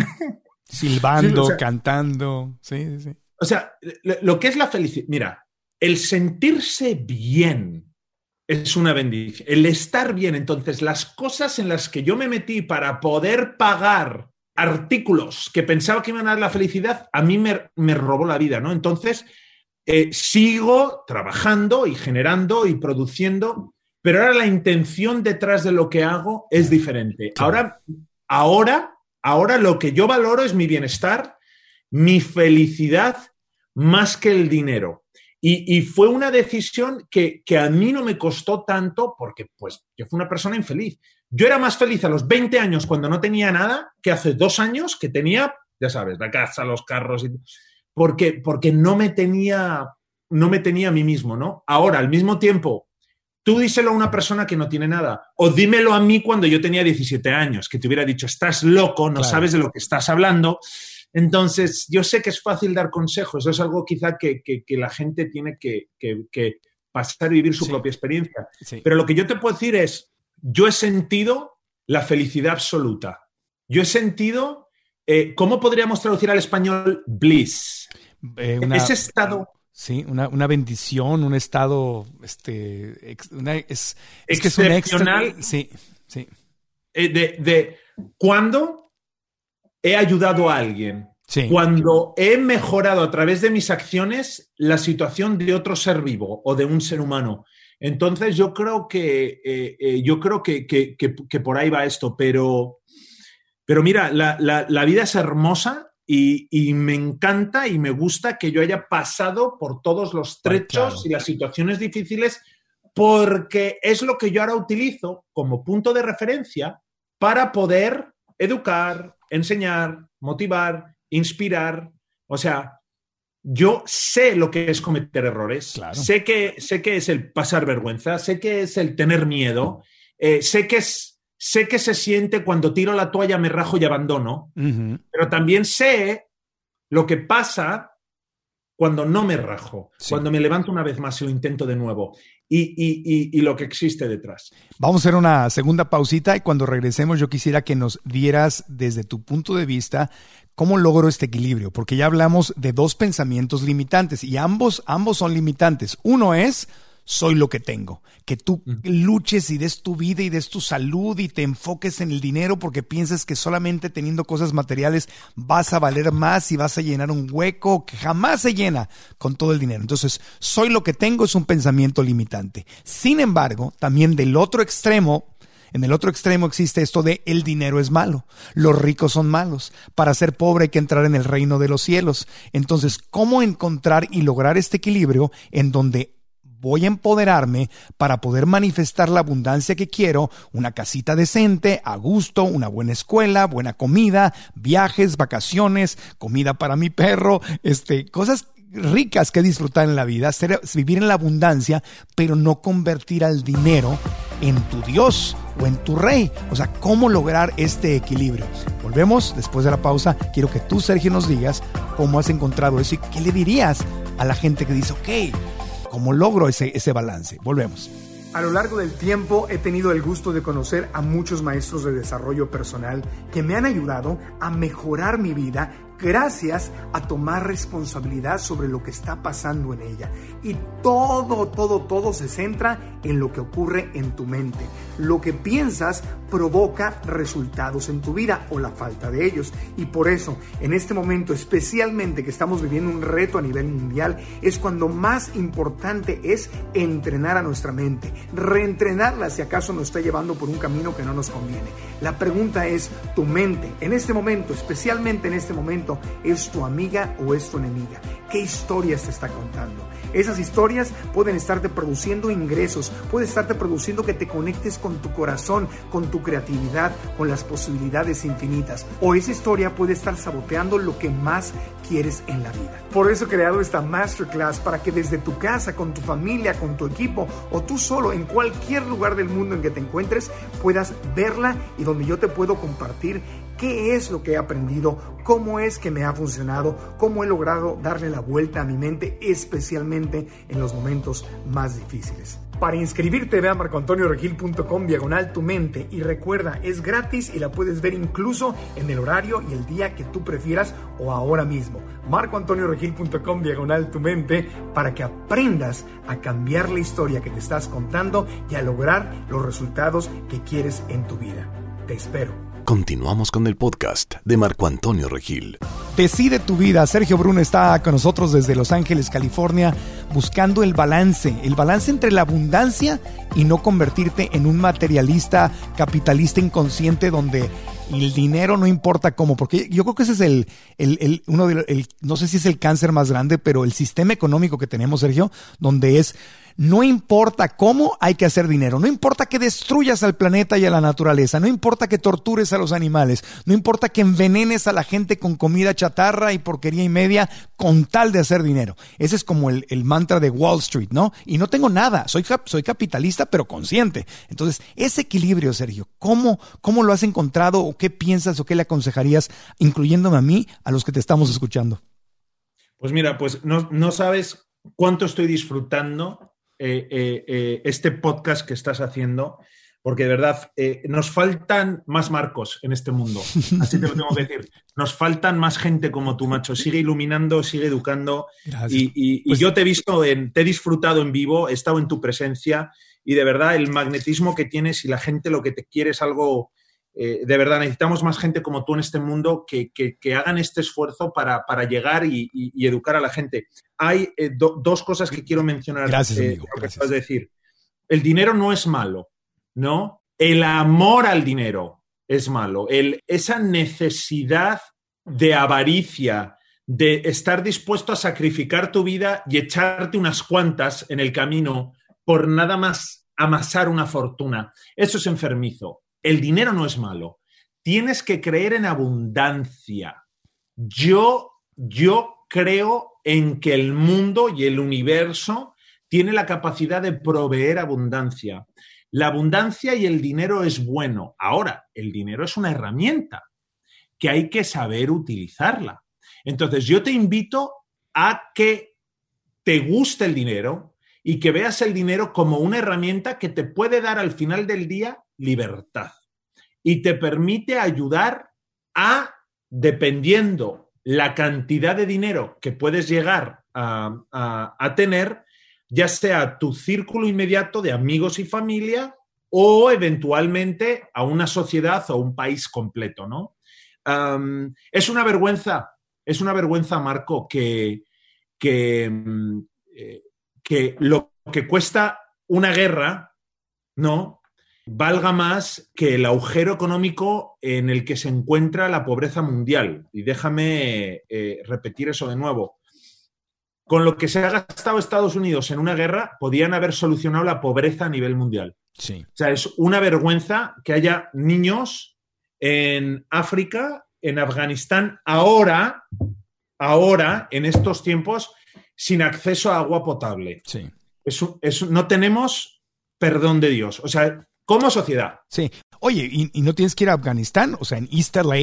Silbando, Sí, o sea, cantando. Sí, sí, sí. O sea, lo, lo que es la felicidad, mira, el sentirse bien es una bendición. El estar bien, entonces, las cosas en las que yo me metí para poder pagar artículos que pensaba que iban a dar la felicidad, a mí me, me robó la vida, ¿no? Entonces, eh, sigo trabajando y generando y produciendo, pero ahora la intención detrás de lo que hago es diferente. Ahora, ahora, ahora lo que yo valoro es mi bienestar, mi felicidad, más que el dinero. Y, y fue una decisión que, que a mí no me costó tanto porque, pues, yo fui una persona infeliz. Yo era más feliz a los veinte años cuando no tenía nada que hace dos años que tenía, ya sabes, la casa, los carros, y, porque, porque no me tenía, no me tenía a mí mismo, ¿no? Ahora, al mismo tiempo, tú díselo a una persona que no tiene nada, o dímelo a mí cuando yo tenía diecisiete años, que te hubiera dicho, estás loco, no Claro. sabes de lo que estás hablando. Entonces, yo sé que es fácil dar consejos, es algo quizá que, que, que la gente tiene que, que, que pasar y vivir su Sí. propia experiencia. Sí. Pero lo que yo te puedo decir es, yo he sentido la felicidad absoluta. Yo he sentido, eh, ¿cómo podríamos traducir al español? Bliss. Eh, una, Ese estado sí, una, una bendición, un estado, este, ex- una, es, es que es un excepcional. extra. Sí, sí. eh, de, de cuando he ayudado a alguien, Sí. cuando he mejorado a través de mis acciones la situación de otro ser vivo o de un ser humano. Entonces yo creo que, eh, eh, yo creo que, que, que, que por ahí va esto, pero, pero mira, la, la, la vida es hermosa y, y me encanta y me gusta que yo haya pasado por todos los trechos claro. y las situaciones difíciles, porque es lo que yo ahora utilizo como punto de referencia para poder educar, enseñar, motivar, inspirar. O sea, yo sé lo que es cometer errores, Claro. sé, que, sé que es el pasar vergüenza, sé que es el tener miedo, eh, sé, que es, sé que se siente cuando tiro la toalla, me rajo y abandono, Ujú. pero también sé lo que pasa cuando no me rajo, Sí. cuando me levanto una vez más y lo intento de nuevo, y, y, y, y lo que existe detrás. Vamos a hacer una segunda pausita y cuando regresemos yo quisiera que nos dieras desde tu punto de vista cómo logro este equilibrio, porque ya hablamos de dos pensamientos limitantes y ambos, ambos son limitantes. Uno es, soy lo que tengo, que tú luches y des tu vida y des tu salud y te enfoques en el dinero porque piensas que solamente teniendo cosas materiales vas a valer más y vas a llenar un hueco que jamás se llena con todo el dinero. Entonces, soy lo que tengo es un pensamiento limitante. Sin embargo, también del otro extremo, en el otro extremo existe esto de el dinero es malo, los ricos son malos, para ser pobre hay que entrar en el reino de los cielos. Entonces, ¿cómo encontrar y lograr este equilibrio en donde voy a empoderarme para poder manifestar la abundancia que quiero, una casita decente, a gusto, una buena escuela, buena comida, viajes, vacaciones, comida para mi perro, este, cosas ricas que disfrutar en la vida, ser, vivir en la abundancia, pero no convertir al dinero en tu Dios o en tu rey? O sea, ¿cómo lograr este equilibrio? Volvemos después de la pausa. Quiero que tú, Sergio, nos digas cómo has encontrado eso y qué le dirías a la gente que dice, ok, ¿cómo logro ese, ese balance? Volvemos. A lo largo del tiempo he tenido el gusto de conocer a muchos maestros de desarrollo personal que me han ayudado a mejorar mi vida gracias a tomar responsabilidad sobre lo que está pasando en ella. Y todo, todo, todo se centra en lo que ocurre en tu mente. Lo que piensas provoca resultados en tu vida o la falta de ellos. Y por eso, en este momento, especialmente que estamos viviendo un reto a nivel mundial, es cuando más importante es entrenar a nuestra mente, reentrenarla si acaso nos está llevando por un camino que no nos conviene. La pregunta es, ¿tu mente en este momento, especialmente en este momento, es tu amiga o es tu enemiga? ¿Qué historias te está contando? Esas historias pueden estarte produciendo ingresos, puede estarte produciendo que te conectes con tu corazón, con tu creatividad, con las posibilidades infinitas. O esa historia puede estar saboteando lo que más quieres en la vida. Por eso he creado esta masterclass para que desde tu casa, con tu familia, con tu equipo o tú solo, en cualquier lugar del mundo en que te encuentres, puedas verla y donde yo te puedo compartir qué es lo que he aprendido, cómo es que me ha funcionado, cómo he logrado darle la vuelta a mi mente, especialmente en los momentos más difíciles. Para inscribirte, ve a marcoantonioregil.com diagonal tu mente y recuerda, es gratis y la puedes ver incluso en el horario y el día que tú prefieras o ahora mismo. marcoantonioregil.com diagonal tu mente para que aprendas a cambiar la historia que te estás contando y a lograr los resultados que quieres en tu vida. Te espero. Continuamos con el podcast de Marco Antonio Regil. Decide tu vida. Sergio Bruno está con nosotros desde Los Ángeles, California, buscando el balance, el balance entre la abundancia y no convertirte en un materialista capitalista inconsciente donde el dinero no importa cómo, porque yo creo que ese es el, el, el uno de el, no sé si es el cáncer más grande, pero el sistema económico que tenemos, Sergio, donde es no importa cómo, hay que hacer dinero. No importa que destruyas al planeta y a la naturaleza. No importa que tortures a los animales. No importa que envenenes a la gente con comida chatarra y porquería y media con tal de hacer dinero. Ese es como el, el mantra de Wall Street, ¿no? Y no tengo nada. Soy, soy capitalista, pero consciente. Entonces, ese equilibrio, Sergio, ¿cómo, cómo lo has encontrado o qué piensas o qué le aconsejarías, incluyéndome a mí, a los que te estamos escuchando? Pues mira, pues no, no sabes cuánto estoy disfrutando Eh, eh, eh, este podcast que estás haciendo, porque de verdad eh, nos faltan más Marcos en este mundo, así te lo tengo que decir, nos faltan más gente como tú, macho. Sigue iluminando, sigue educando. y, y, y pues, yo te he visto, en, te he disfrutado en vivo, he estado en tu presencia y de verdad el magnetismo que tienes y la gente lo que te quiere es algo, eh, de verdad necesitamos más gente como tú en este mundo que, que, que hagan este esfuerzo para, para llegar y, y, y educar a la gente. Hay eh, do, dos cosas que quiero mencionar. Gracias, eh, amigo. Lo que Gracias. acabas de decir. El dinero no es malo, ¿no? El amor al dinero es malo. El, esa necesidad de avaricia, de estar dispuesto a sacrificar tu vida y echarte unas cuantas en el camino por nada más amasar una fortuna. Eso es enfermizo. El dinero no es malo. Tienes que creer en abundancia. Yo, yo creo en que el mundo y el universo tiene la capacidad de proveer abundancia. La abundancia y el dinero es bueno. Ahora, el dinero es una herramienta que hay que saber utilizarla. Entonces, yo te invito a que te guste el dinero y que veas el dinero como una herramienta que te puede dar al final del día libertad y te permite ayudar a, dependiendo la cantidad de dinero que puedes llegar a, a, a tener, ya sea tu círculo inmediato de amigos y familia o eventualmente a una sociedad o un país completo, ¿no? Um, es una vergüenza, es una vergüenza, Marco, que, que, eh, que lo que cuesta una guerra, ¿no?, valga más que el agujero económico en el que se encuentra la pobreza mundial. Y déjame eh, repetir eso de nuevo. Con lo que se ha gastado Estados Unidos en una guerra, podían haber solucionado la pobreza a nivel mundial. Sí. O sea, es una vergüenza que haya niños en África, en Afganistán, ahora, ahora, en estos tiempos, sin acceso a agua potable. Sí. Es, es, no tenemos perdón de Dios. O sea, como sociedad. Sí. Oye, ¿y, y no tienes que ir a Afganistán? O sea, en East L A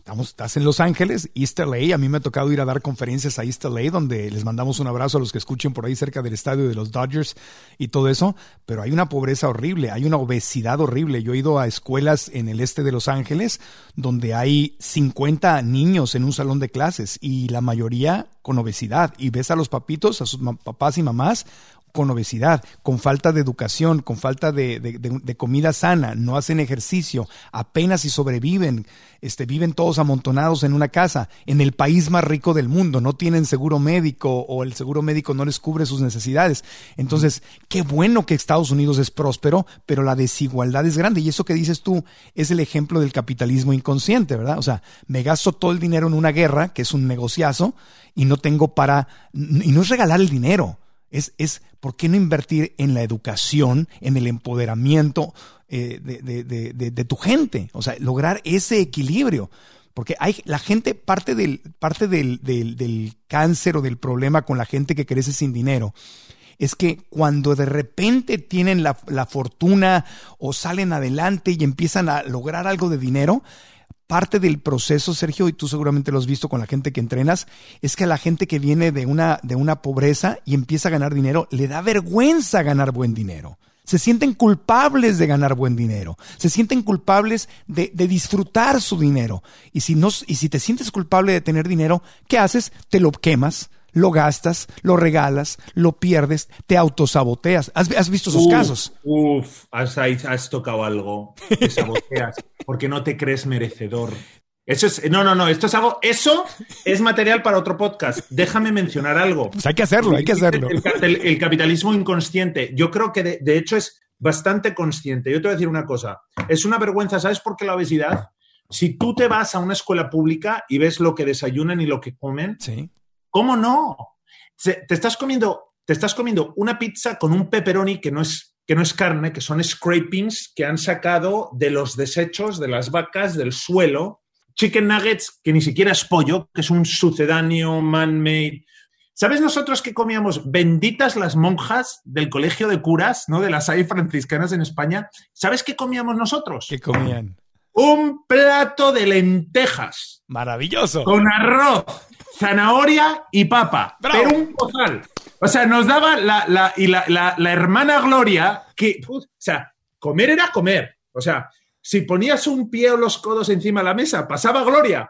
Estamos, estás en Los Ángeles, East L A. A mí me ha tocado ir a dar conferencias a East L A, donde les mandamos un abrazo a los que escuchen por ahí cerca del estadio de los Dodgers y todo eso. Pero hay una pobreza horrible, hay una obesidad horrible. Yo he ido a escuelas en el este de Los Ángeles donde hay cincuenta niños en un salón de clases y la mayoría con obesidad. Y ves a los papitos, a sus papás y mamás, con obesidad, con falta de educación, con falta de, de, de, de comida sana, no hacen ejercicio, apenas si sobreviven, este, viven todos amontonados en una casa, en el país más rico del mundo, no tienen seguro médico o el seguro médico no les cubre sus necesidades. Entonces, qué bueno que Estados Unidos es próspero, pero la desigualdad es grande. Y eso que dices tú es el ejemplo del capitalismo inconsciente, ¿verdad? O sea, me gasto todo el dinero en una guerra, que es un negociazo, y no tengo para... Y no es regalar el dinero. Es, es, ¿por qué no invertir en la educación, en el empoderamiento eh, de, de, de, de, de tu gente? O sea, lograr ese equilibrio. Porque hay la gente, parte del, parte del, del, del cáncer o del problema con la gente que crece sin dinero, es que cuando de repente tienen la, la fortuna o salen adelante y empiezan a lograr algo de dinero, parte del proceso, Sergio, y tú seguramente lo has visto con la gente que entrenas, es que a la gente que viene de una, de una pobreza y empieza a ganar dinero, le da vergüenza ganar buen dinero. Se sienten culpables de ganar buen dinero. Se sienten culpables de, de disfrutar su dinero. Y si, no, y si te sientes culpable de tener dinero, ¿qué haces? Te lo quemas, lo gastas, lo regalas, lo pierdes, te autosaboteas. ¿Has, has visto esos uf, casos? Uf, has, has tocado algo. Te saboteas porque no te crees merecedor. Eso es, no, no, no, esto es algo, eso es material para otro podcast. Déjame mencionar algo. Pues hay que hacerlo, hay que hacerlo. El, el, el capitalismo inconsciente, yo creo que de, de hecho es bastante consciente. Yo te voy a decir una cosa, es una vergüenza, ¿sabes por qué la obesidad? Si tú te vas a una escuela pública y ves lo que desayunan y lo que comen, sí. ¿Cómo no? Te estás comiendo, te estás comiendo una pizza con un pepperoni que no es, que no es carne, que son scrapings que han sacado de los desechos de las vacas del suelo, chicken nuggets que ni siquiera es pollo, que es un sucedáneo man-made. ¿Sabes nosotros que comíamos? Benditas las monjas del colegio de curas, ¿no? De las hay franciscanas en España. ¿Sabes qué comíamos nosotros? ¿Qué comían? Un plato de lentejas. ¡Maravilloso! Con arroz, zanahoria y papa. ¡Bravo! Pero un cozal. O sea, nos daba la, la, y la, la, la hermana Gloria que, o sea, comer era comer. O sea, si ponías un pie o los codos encima de la mesa, pasaba Gloria.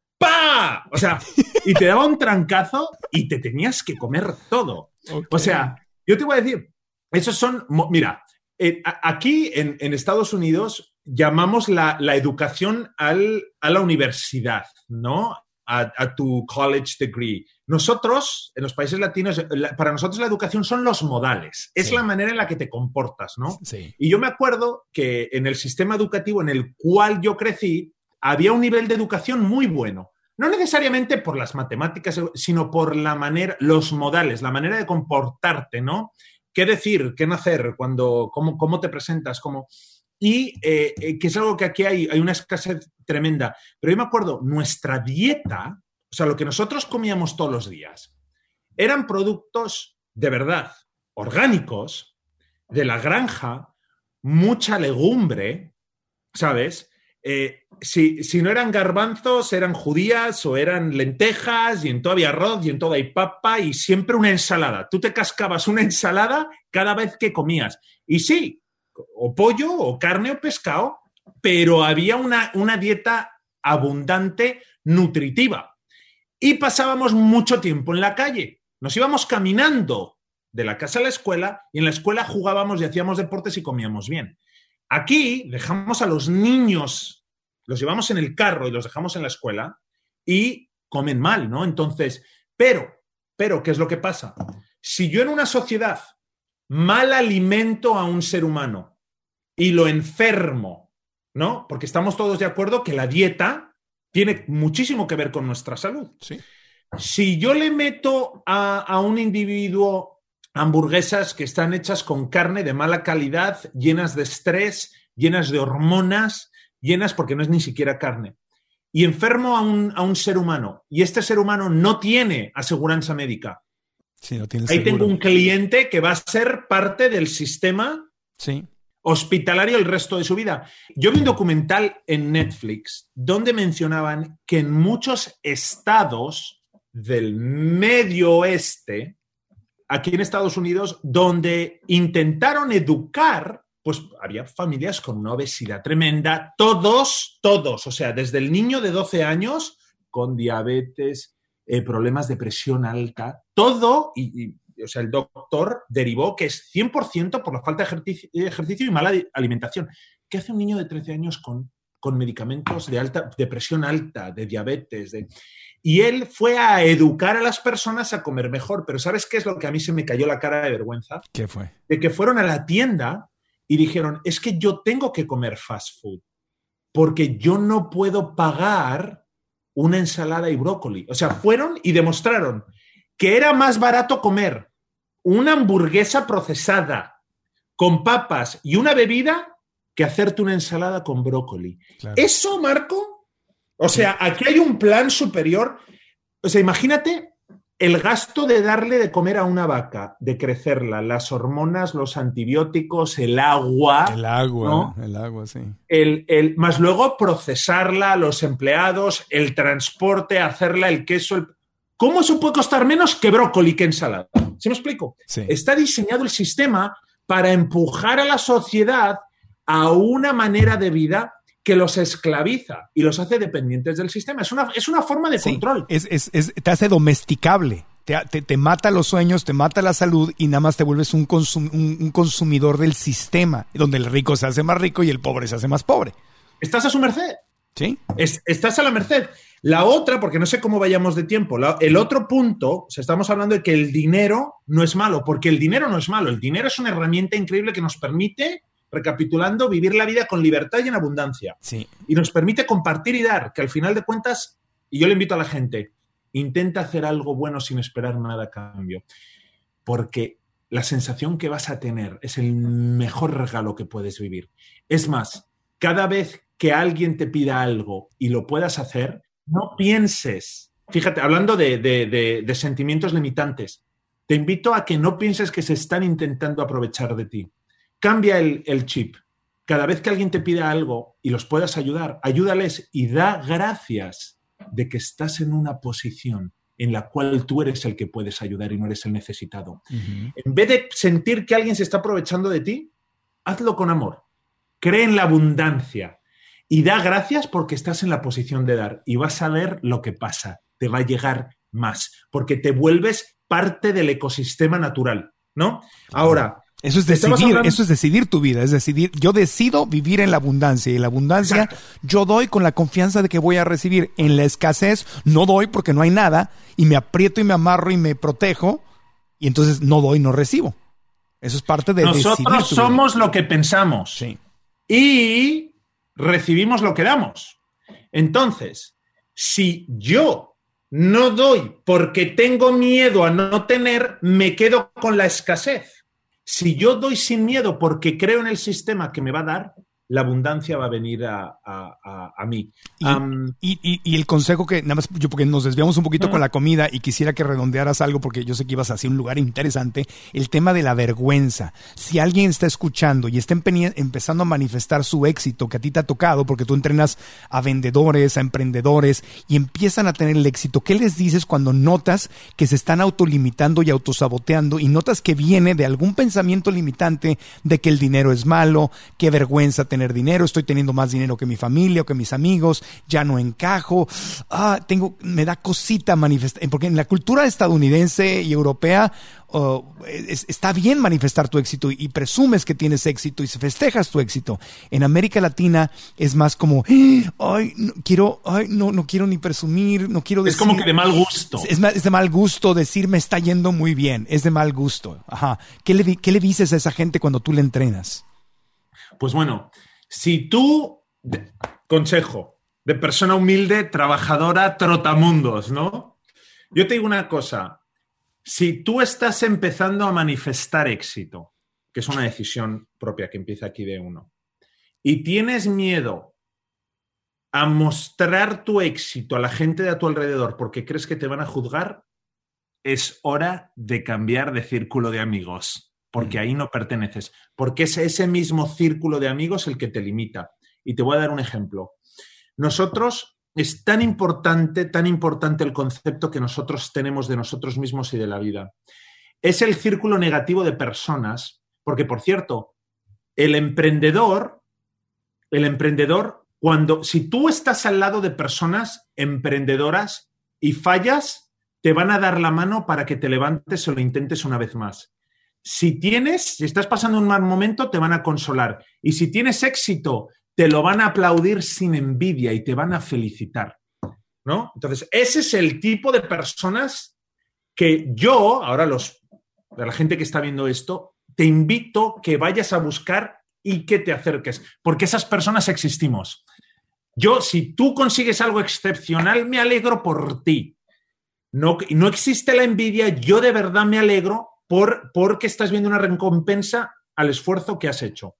¡Pah! O sea, y te daba un trancazo y te tenías que comer todo. Okay. O sea, yo te voy a decir, esos son, mira, eh, aquí en, en Estados Unidos llamamos la, la educación al, a la universidad, ¿no? A, a tu college degree. Nosotros, en los países latinos, la, para nosotros la educación son los modales. Es sí. la manera en la que te comportas, ¿no? Sí. Y yo me acuerdo que en el sistema educativo en el cual yo crecí, había un nivel de educación muy bueno. No necesariamente por las matemáticas, sino por la manera, los modales, la manera de comportarte, ¿no? ¿Qué decir? ¿Qué no hacer? Cuando, cómo, cómo te presentas? Cómo... Y eh, eh, que es algo que aquí hay, hay una escasez tremenda. Pero yo me acuerdo, nuestra dieta, o sea, lo que nosotros comíamos todos los días, eran productos de verdad orgánicos, de la granja, mucha legumbre, ¿sabes? Eh, si, si no eran garbanzos, eran judías o eran lentejas y en todo había arroz y en todo hay papa y siempre una ensalada. Tú te cascabas una ensalada cada vez que comías. Y sí, o pollo o carne o pescado, pero había una, una dieta abundante, nutritiva. Y pasábamos mucho tiempo en la calle. Nos íbamos caminando de la casa a la escuela y en la escuela jugábamos y hacíamos deportes y comíamos bien. Aquí dejamos a los niños, los llevamos en el carro y los dejamos en la escuela y comen mal, ¿no? Entonces, pero, pero, ¿qué es lo que pasa? Si yo en una sociedad mal alimento a un ser humano y lo enfermo, ¿no? Porque estamos todos de acuerdo que la dieta tiene muchísimo que ver con nuestra salud. Sí. Si yo le meto a, a un individuo hamburguesas que están hechas con carne de mala calidad, llenas de estrés, llenas de hormonas, llenas porque no es ni siquiera carne. Y enfermo a un, a un ser humano y este ser humano no tiene aseguranza médica. Sí, no tiene Ahí seguro. tengo un cliente que va a ser parte del sistema sí. hospitalario el resto de su vida. Yo vi un documental en Netflix donde mencionaban que en muchos estados del medio oeste, aquí en Estados Unidos, donde intentaron educar, pues había familias con una obesidad tremenda, todos, todos, o sea, desde el niño de doce años con diabetes, eh, problemas de presión alta, todo, y, y o sea, el doctor derivó que es cien por ciento por la falta de ejercicio, ejercicio y mala alimentación. ¿Qué hace un niño de trece años con, con medicamentos de, alta, de presión alta, de diabetes? De... Y él fue a educar a las personas a comer mejor. Pero ¿sabes qué es lo que a mí se me cayó la cara de vergüenza? ¿Qué fue? De que fueron a la tienda y dijeron, es que yo tengo que comer fast food porque yo no puedo pagar una ensalada y brócoli. O sea, fueron y demostraron que era más barato comer una hamburguesa procesada con papas y una bebida que hacerte una ensalada con brócoli. Claro. Eso, Marco, o sea, aquí hay un plan superior. O sea, imagínate el gasto de darle de comer a una vaca, de crecerla, las hormonas, los antibióticos, el agua. El agua, ¿no? el agua, sí. El, el, más luego procesarla, los empleados, el transporte, hacerla, el queso, el... ¿Cómo eso puede costar menos que brócoli, que ensalada? ¿Sí me explico? Sí. Está diseñado el sistema para empujar a la sociedad a una manera de vida que los esclaviza y los hace dependientes del sistema. Es una, es una forma de sí. control. Es, es, es, te hace domesticable. Te, te, te mata los sueños, te mata la salud y nada más te vuelves un, consum, un, un consumidor del sistema, donde el rico se hace más rico y el pobre se hace más pobre. Estás a su merced. Sí. Es, estás a la merced. La otra, porque no sé cómo vayamos de tiempo, la, el otro punto, o sea, estamos hablando de que el dinero no es malo, porque el dinero no es malo. El dinero es una herramienta increíble que nos permite, recapitulando, vivir la vida con libertad y en abundancia. Sí. Y nos permite compartir y dar, que al final de cuentas, y yo le invito a la gente, intenta hacer algo bueno sin esperar nada a cambio, porque la sensación que vas a tener es el mejor regalo que puedes vivir. Es más, cada vez que alguien te pida algo y lo puedas hacer, no pienses, fíjate, hablando de, de, de, de sentimientos limitantes, te invito a que no pienses que se están intentando aprovechar de ti. Cambia el, el chip. Cada vez que alguien te pida algo y los puedas ayudar, ayúdales y da gracias de que estás en una posición en la cual tú eres el que puedes ayudar y no eres el necesitado. Uh-huh. En vez de sentir que alguien se está aprovechando de ti, hazlo con amor. Cree en la abundancia. Y da gracias porque estás en la posición de dar y vas a ver lo que pasa. Te va a llegar más porque te vuelves parte del ecosistema natural, ¿no? Ahora, eso es decidir, hablando... eso es decidir tu vida, es decidir, yo decido vivir en la abundancia y en la abundancia Exacto. Yo doy con la confianza de que voy a recibir. En la escasez no doy porque no hay nada y me aprieto y me amarro y me protejo y entonces no doy, no recibo. Eso es parte de decidir. Nosotros somos lo que pensamos. Sí. Y recibimos lo que damos. Entonces, si yo no doy porque tengo miedo a no tener, me quedo con la escasez. Si yo doy sin miedo porque creo en el sistema que me va a dar, la abundancia va a venir a, a, a, a mí. Y, um, y, y, y el consejo que, nada más, yo porque nos desviamos un poquito uh-huh. con la comida y quisiera que redondearas algo porque yo sé que ibas hacia un lugar interesante, el tema de la vergüenza. Si alguien está escuchando y está empe- empezando a manifestar su éxito que a ti te ha tocado, porque tú entrenas a vendedores, a emprendedores y empiezan a tener el éxito, ¿qué les dices cuando notas que se están autolimitando y autosaboteando y notas que viene de algún pensamiento limitante de que el dinero es malo, qué vergüenza tener dinero, estoy teniendo más dinero que mi familia o que mis amigos, ya no encajo, ah, tengo, me da cosita manifestar, porque en la cultura estadounidense y europea uh, es, está bien manifestar tu éxito y, y presumes que tienes éxito y se festejas tu éxito. En América Latina es más como, ay, no quiero, ay, no, no quiero ni presumir, no quiero decir. Es como que de mal gusto. Es, es de mal gusto decir me está yendo muy bien, es de mal gusto. Ajá. ¿Qué le, qué le dices a esa gente cuando tú le entrenas? Pues bueno, si tú, de, consejo, de persona humilde, trabajadora, trotamundos, ¿no? Yo te digo una cosa, si tú estás empezando a manifestar éxito, que es una decisión propia que empieza aquí de uno, y tienes miedo a mostrar tu éxito a la gente de a tu alrededor porque crees que te van a juzgar, es hora de cambiar de círculo de amigos. porque ahí no perteneces, porque es ese mismo círculo de amigos el que te limita. Y te voy a dar un ejemplo. Nosotros, es tan importante, tan importante el concepto que nosotros tenemos de nosotros mismos y de la vida. Es el círculo negativo de personas, porque, por cierto, el emprendedor, el emprendedor, cuando, si tú estás al lado de personas emprendedoras y fallas, te van a dar la mano para que te levantes o lo intentes una vez más. Si tienes, si estás pasando un mal momento, te van a consolar. Y si tienes éxito, te lo van a aplaudir sin envidia y te van a felicitar, ¿no? Entonces, ese es el tipo de personas que yo, ahora los, de la gente que está viendo esto, te invito que vayas a buscar y que te acerques, porque esas personas existimos. Yo, si tú consigues algo excepcional, me alegro por ti. No, no existe la envidia, yo de verdad me alegro por, porque estás viendo una recompensa al esfuerzo que has hecho.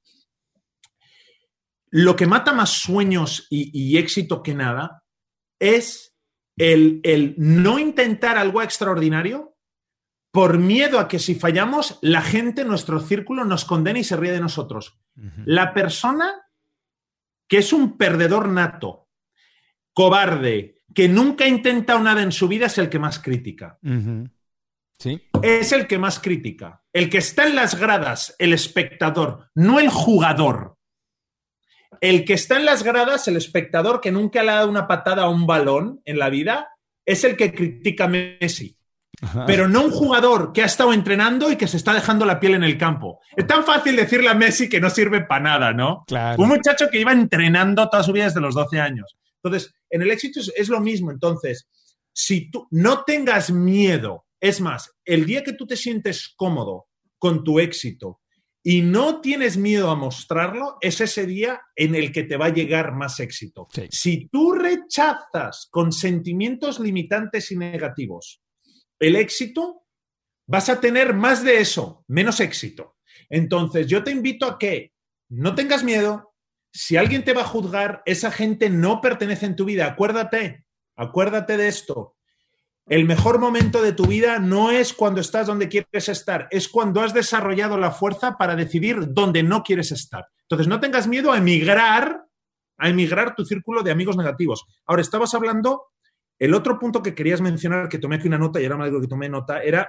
Lo que mata más sueños y, y éxito que nada es el, el no intentar algo extraordinario por miedo a que si fallamos, la gente, nuestro círculo, nos condene y se ríe de nosotros. Uh-huh. La persona que es un perdedor nato, cobarde, que nunca ha intentado nada en su vida es el que más critica. Uh-huh. ¿Sí? Es el que más critica. El que está en las gradas, el espectador, no el jugador. El que está en las gradas, el espectador que nunca le ha dado una patada a un balón en la vida, es el que critica a Messi. Ajá. Pero no un jugador que ha estado entrenando y que se está dejando la piel en el campo. Es tan fácil decirle a Messi que no sirve para nada, ¿no? Claro. Un muchacho que iba entrenando toda su vida desde los doce años. Entonces, en el éxito es, es lo mismo. Entonces, si tú no tengas miedo, es más, el día que tú te sientes cómodo con tu éxito y no tienes miedo a mostrarlo, es ese día en el que te va a llegar más éxito. Sí. Si tú rechazas con sentimientos limitantes y negativos el éxito, vas a tener más de eso, menos éxito. Entonces, yo te invito a que no tengas miedo. Si alguien te va a juzgar, esa gente no pertenece en tu vida. Acuérdate, acuérdate de esto. El mejor momento de tu vida no es cuando estás donde quieres estar, es cuando has desarrollado la fuerza para decidir dónde no quieres estar. Entonces, no tengas miedo a emigrar, a emigrar tu círculo de amigos negativos. Ahora, estabas hablando... El otro punto que querías mencionar, que tomé aquí una nota y ahora me digo que tomé nota, era,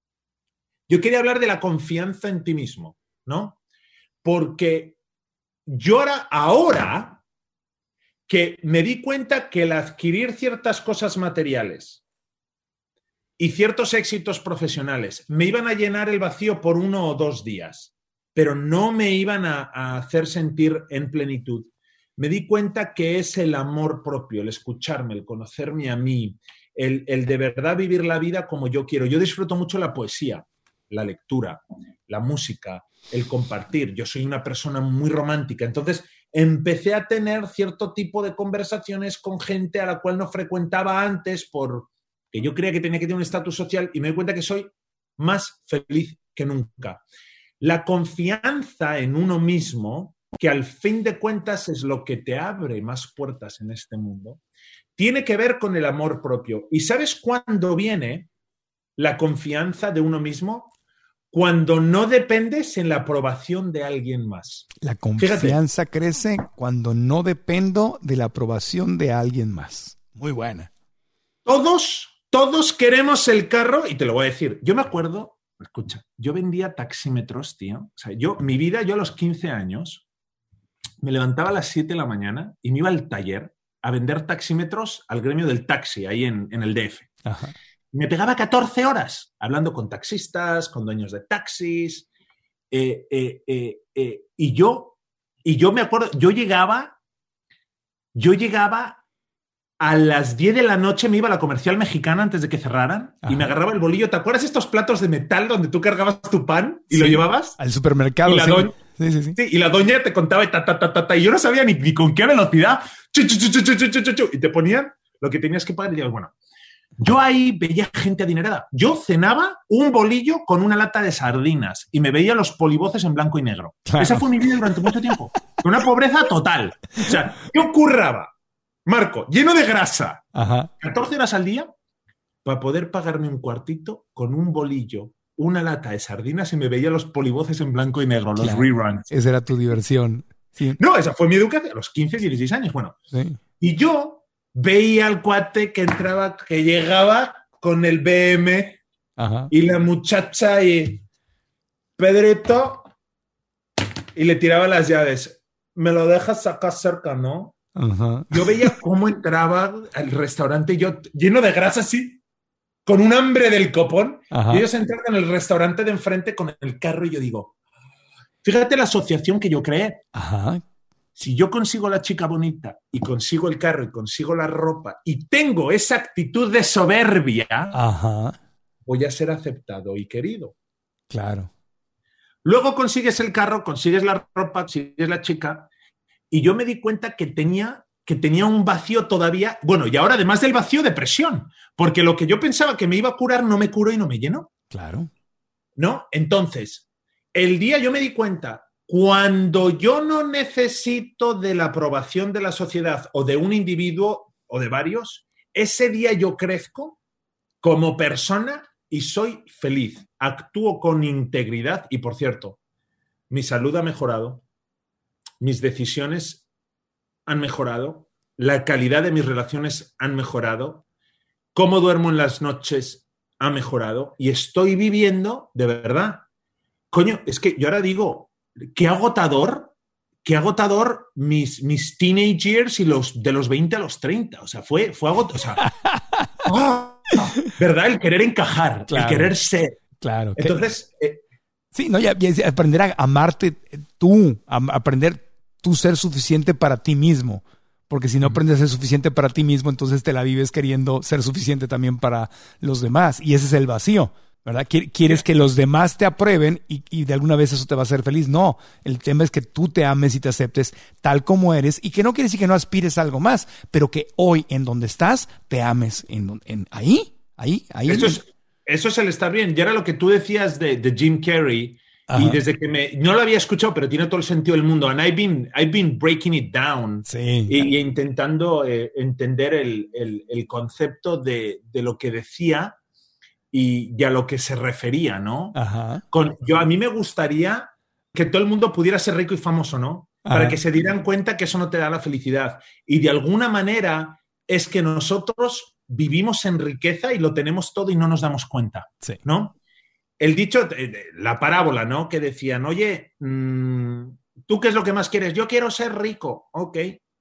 yo quería hablar de la confianza en ti mismo, ¿no? Porque yo ahora, ahora que me di cuenta que el adquirir ciertas cosas materiales y ciertos éxitos profesionales me iban a llenar el vacío por uno o dos días, pero no me iban a, a hacer sentir en plenitud. Me di cuenta que es el amor propio, el escucharme, el conocerme a mí, el, el de verdad vivir la vida como yo quiero. Yo disfruto mucho la poesía, la lectura, la música, el compartir. Yo soy una persona muy romántica, entonces empecé a tener cierto tipo de conversaciones con gente a la cual no frecuentaba antes porque yo creía que tenía que tener un estatus social y me di cuenta que soy más feliz que nunca. La confianza en uno mismo, que al fin de cuentas es lo que te abre más puertas en este mundo, tiene que ver con el amor propio. ¿Y sabes cuándo viene la confianza de uno mismo? Cuando no dependes en la aprobación de alguien más. La confianza Fíjate. crece cuando no dependo de la aprobación de alguien más. Muy buena. Todos, todos queremos el carro, y te lo voy a decir. Yo me acuerdo, escucha, yo vendía taxímetros, tío. O sea, yo, mi vida, yo a los quince años... me levantaba a las siete de la mañana y me iba al taller a vender taxímetros al gremio del taxi, ahí en, en el D F. Ajá. Me pegaba catorce horas hablando con taxistas, con dueños de taxis. Eh, eh, eh, eh, y, yo, y yo me acuerdo, yo llegaba, yo llegaba a las diez de la noche, me iba a la Comercial Mexicana antes de que cerraran. Ajá. Y me agarraba el bolillo. ¿Te acuerdas estos platos de metal donde tú cargabas tu pan y sí, lo llevabas? Al supermercado, y la sí. Doña, Sí, sí, sí. Sí, y la doña te contaba y ta, ta, ta, ta, ta, y yo no sabía ni, ni con qué velocidad. Chu, chu, chu, chu, chu, chu, chu, chu, y te ponían lo que tenías que pagar. Y digo, bueno, yo ahí veía gente adinerada. Yo cenaba un bolillo con una lata de sardinas y me veía los polivoces en blanco y negro. Claro. Esa fue mi vida durante mucho tiempo. Con una pobreza total. O sea, yo curraba, Marco, lleno de grasa, Ajá. catorce horas al día para poder pagarme un cuartito con un bolillo una lata de sardinas y me veía los polivoces en blanco y negro, los claro, reruns. Esa era tu diversión. Sí. No, esa fue mi educación a los quince, dieciséis años. Bueno, sí. Y yo veía al cuate que entraba, que llegaba con el B M Ajá. y la muchacha y Pedrito y le tiraba las llaves. Me lo dejas acá cerca, ¿no? Ajá. Yo veía cómo entraba al restaurante yo lleno de grasa así, con un hambre del copón. Ajá. Y ellos entran en el restaurante de enfrente con el carro y yo digo, fíjate la asociación que yo creé. Ajá. Si yo consigo la chica bonita y consigo el carro y consigo la ropa y tengo esa actitud de soberbia, Ajá. voy a ser aceptado y querido. Claro. Luego consigues el carro, consigues la ropa, consigues la chica y yo me di cuenta que tenía, que tenía un vacío todavía, bueno, y ahora además del vacío, depresión, porque lo que yo pensaba que me iba a curar no me curó y no me llenó. Claro. ¿No? Entonces, el día yo me di cuenta, cuando yo no necesito de la aprobación de la sociedad o de un individuo o de varios, ese día yo crezco como persona y soy feliz. Actúo con integridad y, por cierto, mi salud ha mejorado, mis decisiones han mejorado, la calidad de mis relaciones han mejorado, cómo duermo en las noches ha mejorado y estoy viviendo de verdad. Coño, es que yo ahora digo, qué agotador, qué agotador mis, mis teenage years y los de los veinte a los treinta. O sea, fue, fue agotador. O sea, oh, ¿verdad? El querer encajar, claro, el querer ser. Claro. Entonces... Eh, sí, no, ya, ya aprender a amarte tú, a aprender tú ser suficiente para ti mismo. Porque si no aprendes a ser suficiente para ti mismo, entonces te la vives queriendo ser suficiente también para los demás. Y ese es el vacío, ¿verdad? Quieres que los demás te aprueben y, y de alguna vez eso te va a hacer feliz. No, el tema es que tú te ames y te aceptes tal como eres y que no quiere decir que no aspires a algo más, pero que hoy en donde estás te ames en, en ahí, ahí, ahí. Eso es, eso es el estar bien. Y era lo que tú decías de, de Jim Carrey. Ajá. Y desde que me... No lo había escuchado, pero tiene todo el sentido del mundo. And I've been, I've been breaking it down. Sí. Y, y intentando eh, entender el, el, el concepto de, de lo que decía y, y a lo que se refería, ¿no? Ajá. Con, yo, a mí me gustaría que todo el mundo pudiera ser rico y famoso, ¿no? Ajá. Para que se dieran cuenta que eso no te da la felicidad. Y de alguna manera es que nosotros vivimos en riqueza y lo tenemos todo y no nos damos cuenta, sí, ¿no? El dicho, la parábola, ¿no? Que decían, oye, mmm, ¿tú qué es lo que más quieres? Yo quiero ser rico. Ok.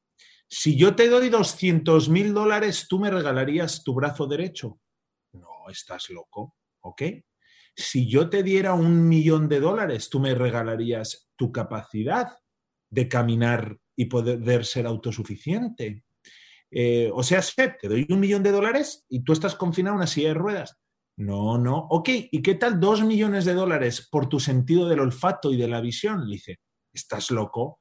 Si yo te doy doscientos mil dólares, ¿tú me regalarías tu brazo derecho? No, estás loco. Ok. Si yo te diera un millón de dólares, ¿tú me regalarías tu capacidad de caminar y poder ser autosuficiente? Eh, o sea, te doy un millón de dólares y tú estás confinado en una silla de ruedas. No, no. Ok, ¿y qué tal dos millones de dólares por tu sentido del olfato y de la visión? Le dice, ¿estás loco?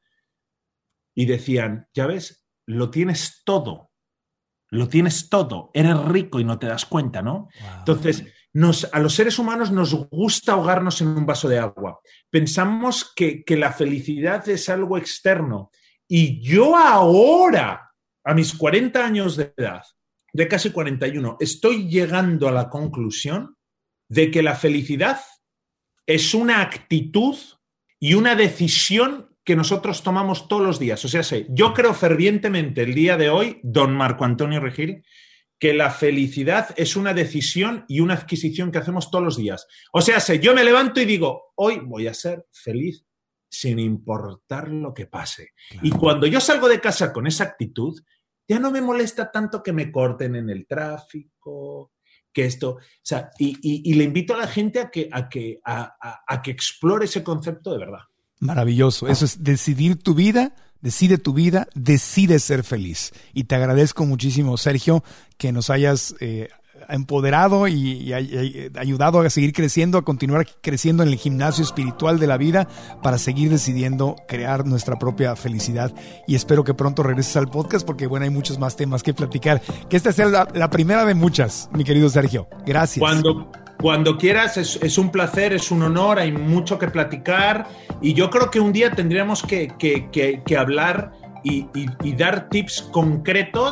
Y decían, ya ves, lo tienes todo. Lo tienes todo. Eres rico y no te das cuenta, ¿no? Wow. Entonces, nos, a los seres humanos nos gusta ahogarnos en un vaso de agua. Pensamos que, que la felicidad es algo externo. Y yo ahora, a mis cuarenta años de edad, de casi cuarenta y uno, estoy llegando a la conclusión de que la felicidad es una actitud y una decisión que nosotros tomamos todos los días. O sea, sé, yo creo fervientemente el día de hoy, don Marco Antonio Regil, que la felicidad es una decisión y una adquisición que hacemos todos los días. O sea, sé, yo me levanto y digo, hoy voy a ser feliz sin importar lo que pase. Claro. Y cuando yo salgo de casa con esa actitud, ya no me molesta tanto que me corten en el tráfico, que esto... O sea, y, y, y le invito a la gente a que, a, que, a, a, a que explore ese concepto de verdad. Maravilloso. Eso es decidir tu vida, decide tu vida, decide ser feliz. Y te agradezco muchísimo, Sergio, que nos hayas eh, empoderado y, y, y ayudado a seguir creciendo, a continuar creciendo en el gimnasio espiritual de la vida para seguir decidiendo crear nuestra propia felicidad. Y espero que pronto regreses al podcast porque, bueno, hay muchos más temas que platicar. Que esta sea la, la primera de muchas, mi querido Sergio. Gracias. Cuando, cuando quieras, es, es un placer, es un honor, hay mucho que platicar y yo creo que un día tendríamos que, que, que, que hablar y, y, y dar tips concretos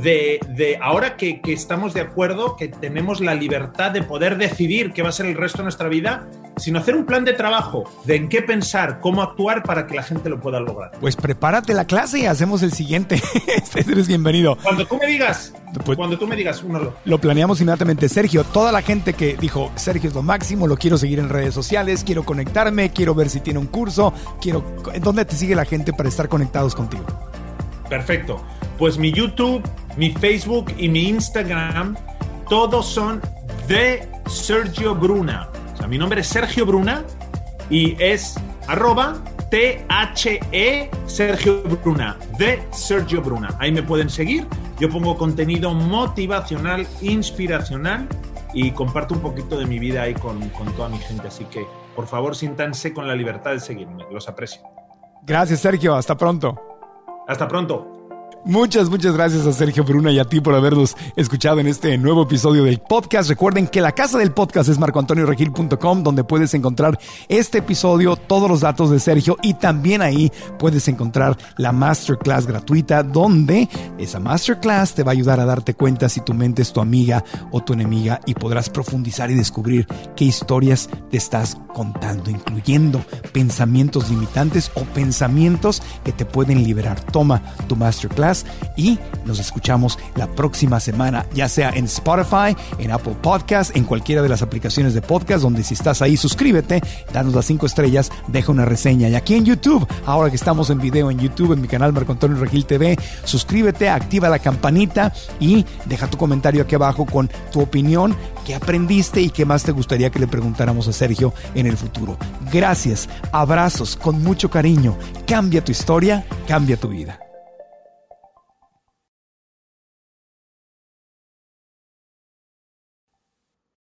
de, de ahora que, que estamos de acuerdo, que tenemos la libertad de poder decidir qué va a ser el resto de nuestra vida, sino hacer un plan de trabajo de en qué pensar, cómo actuar para que la gente lo pueda lograr. Pues prepárate la clase y hacemos el siguiente. Eres bienvenido. Cuando tú me digas, pues, cuando tú me digas, uno lo... Lo planeamos inmediatamente. Sergio, toda la gente que dijo, Sergio es lo máximo, lo quiero seguir en redes sociales, quiero conectarme, quiero ver si tiene un curso, quiero... ¿Dónde te sigue la gente para estar conectados contigo? Perfecto. Pues mi YouTube, mi Facebook y mi Instagram, todos son de Sergio Bruna. O sea, mi nombre es Sergio Bruna y es arroba T H E Sergio Bruna, de Sergio Bruna. Ahí me pueden seguir. Yo pongo contenido motivacional, inspiracional y comparto un poquito de mi vida ahí con, con toda mi gente. Así que, por favor, siéntanse con la libertad de seguirme. Los aprecio. Gracias, Sergio. Hasta pronto. Hasta pronto. Muchas, muchas gracias a Sergio Bruna y a ti por habernos escuchado en este nuevo episodio del podcast. Recuerden que la casa del podcast es marco antonio regil punto com, donde puedes encontrar este episodio, todos los datos de Sergio, y también ahí puedes encontrar la masterclass gratuita, donde esa masterclass te va a ayudar a darte cuenta si tu mente es tu amiga o tu enemiga, y podrás profundizar y descubrir qué historias te estás contando, incluyendo pensamientos limitantes o pensamientos que te pueden liberar. Toma tu masterclass y nos escuchamos la próxima semana, ya sea en Spotify, en Apple Podcasts, en cualquiera de las aplicaciones de podcast, donde si estás ahí, suscríbete, danos las cinco estrellas, deja una reseña. Y aquí en YouTube, ahora que estamos en video en YouTube, en mi canal Marco Antonio Regil T V, suscríbete, activa la campanita y deja tu comentario aquí abajo con tu opinión, qué aprendiste y qué más te gustaría que le preguntáramos a Sergio en el futuro. Gracias, abrazos, con mucho cariño. Cambia tu historia, cambia tu vida.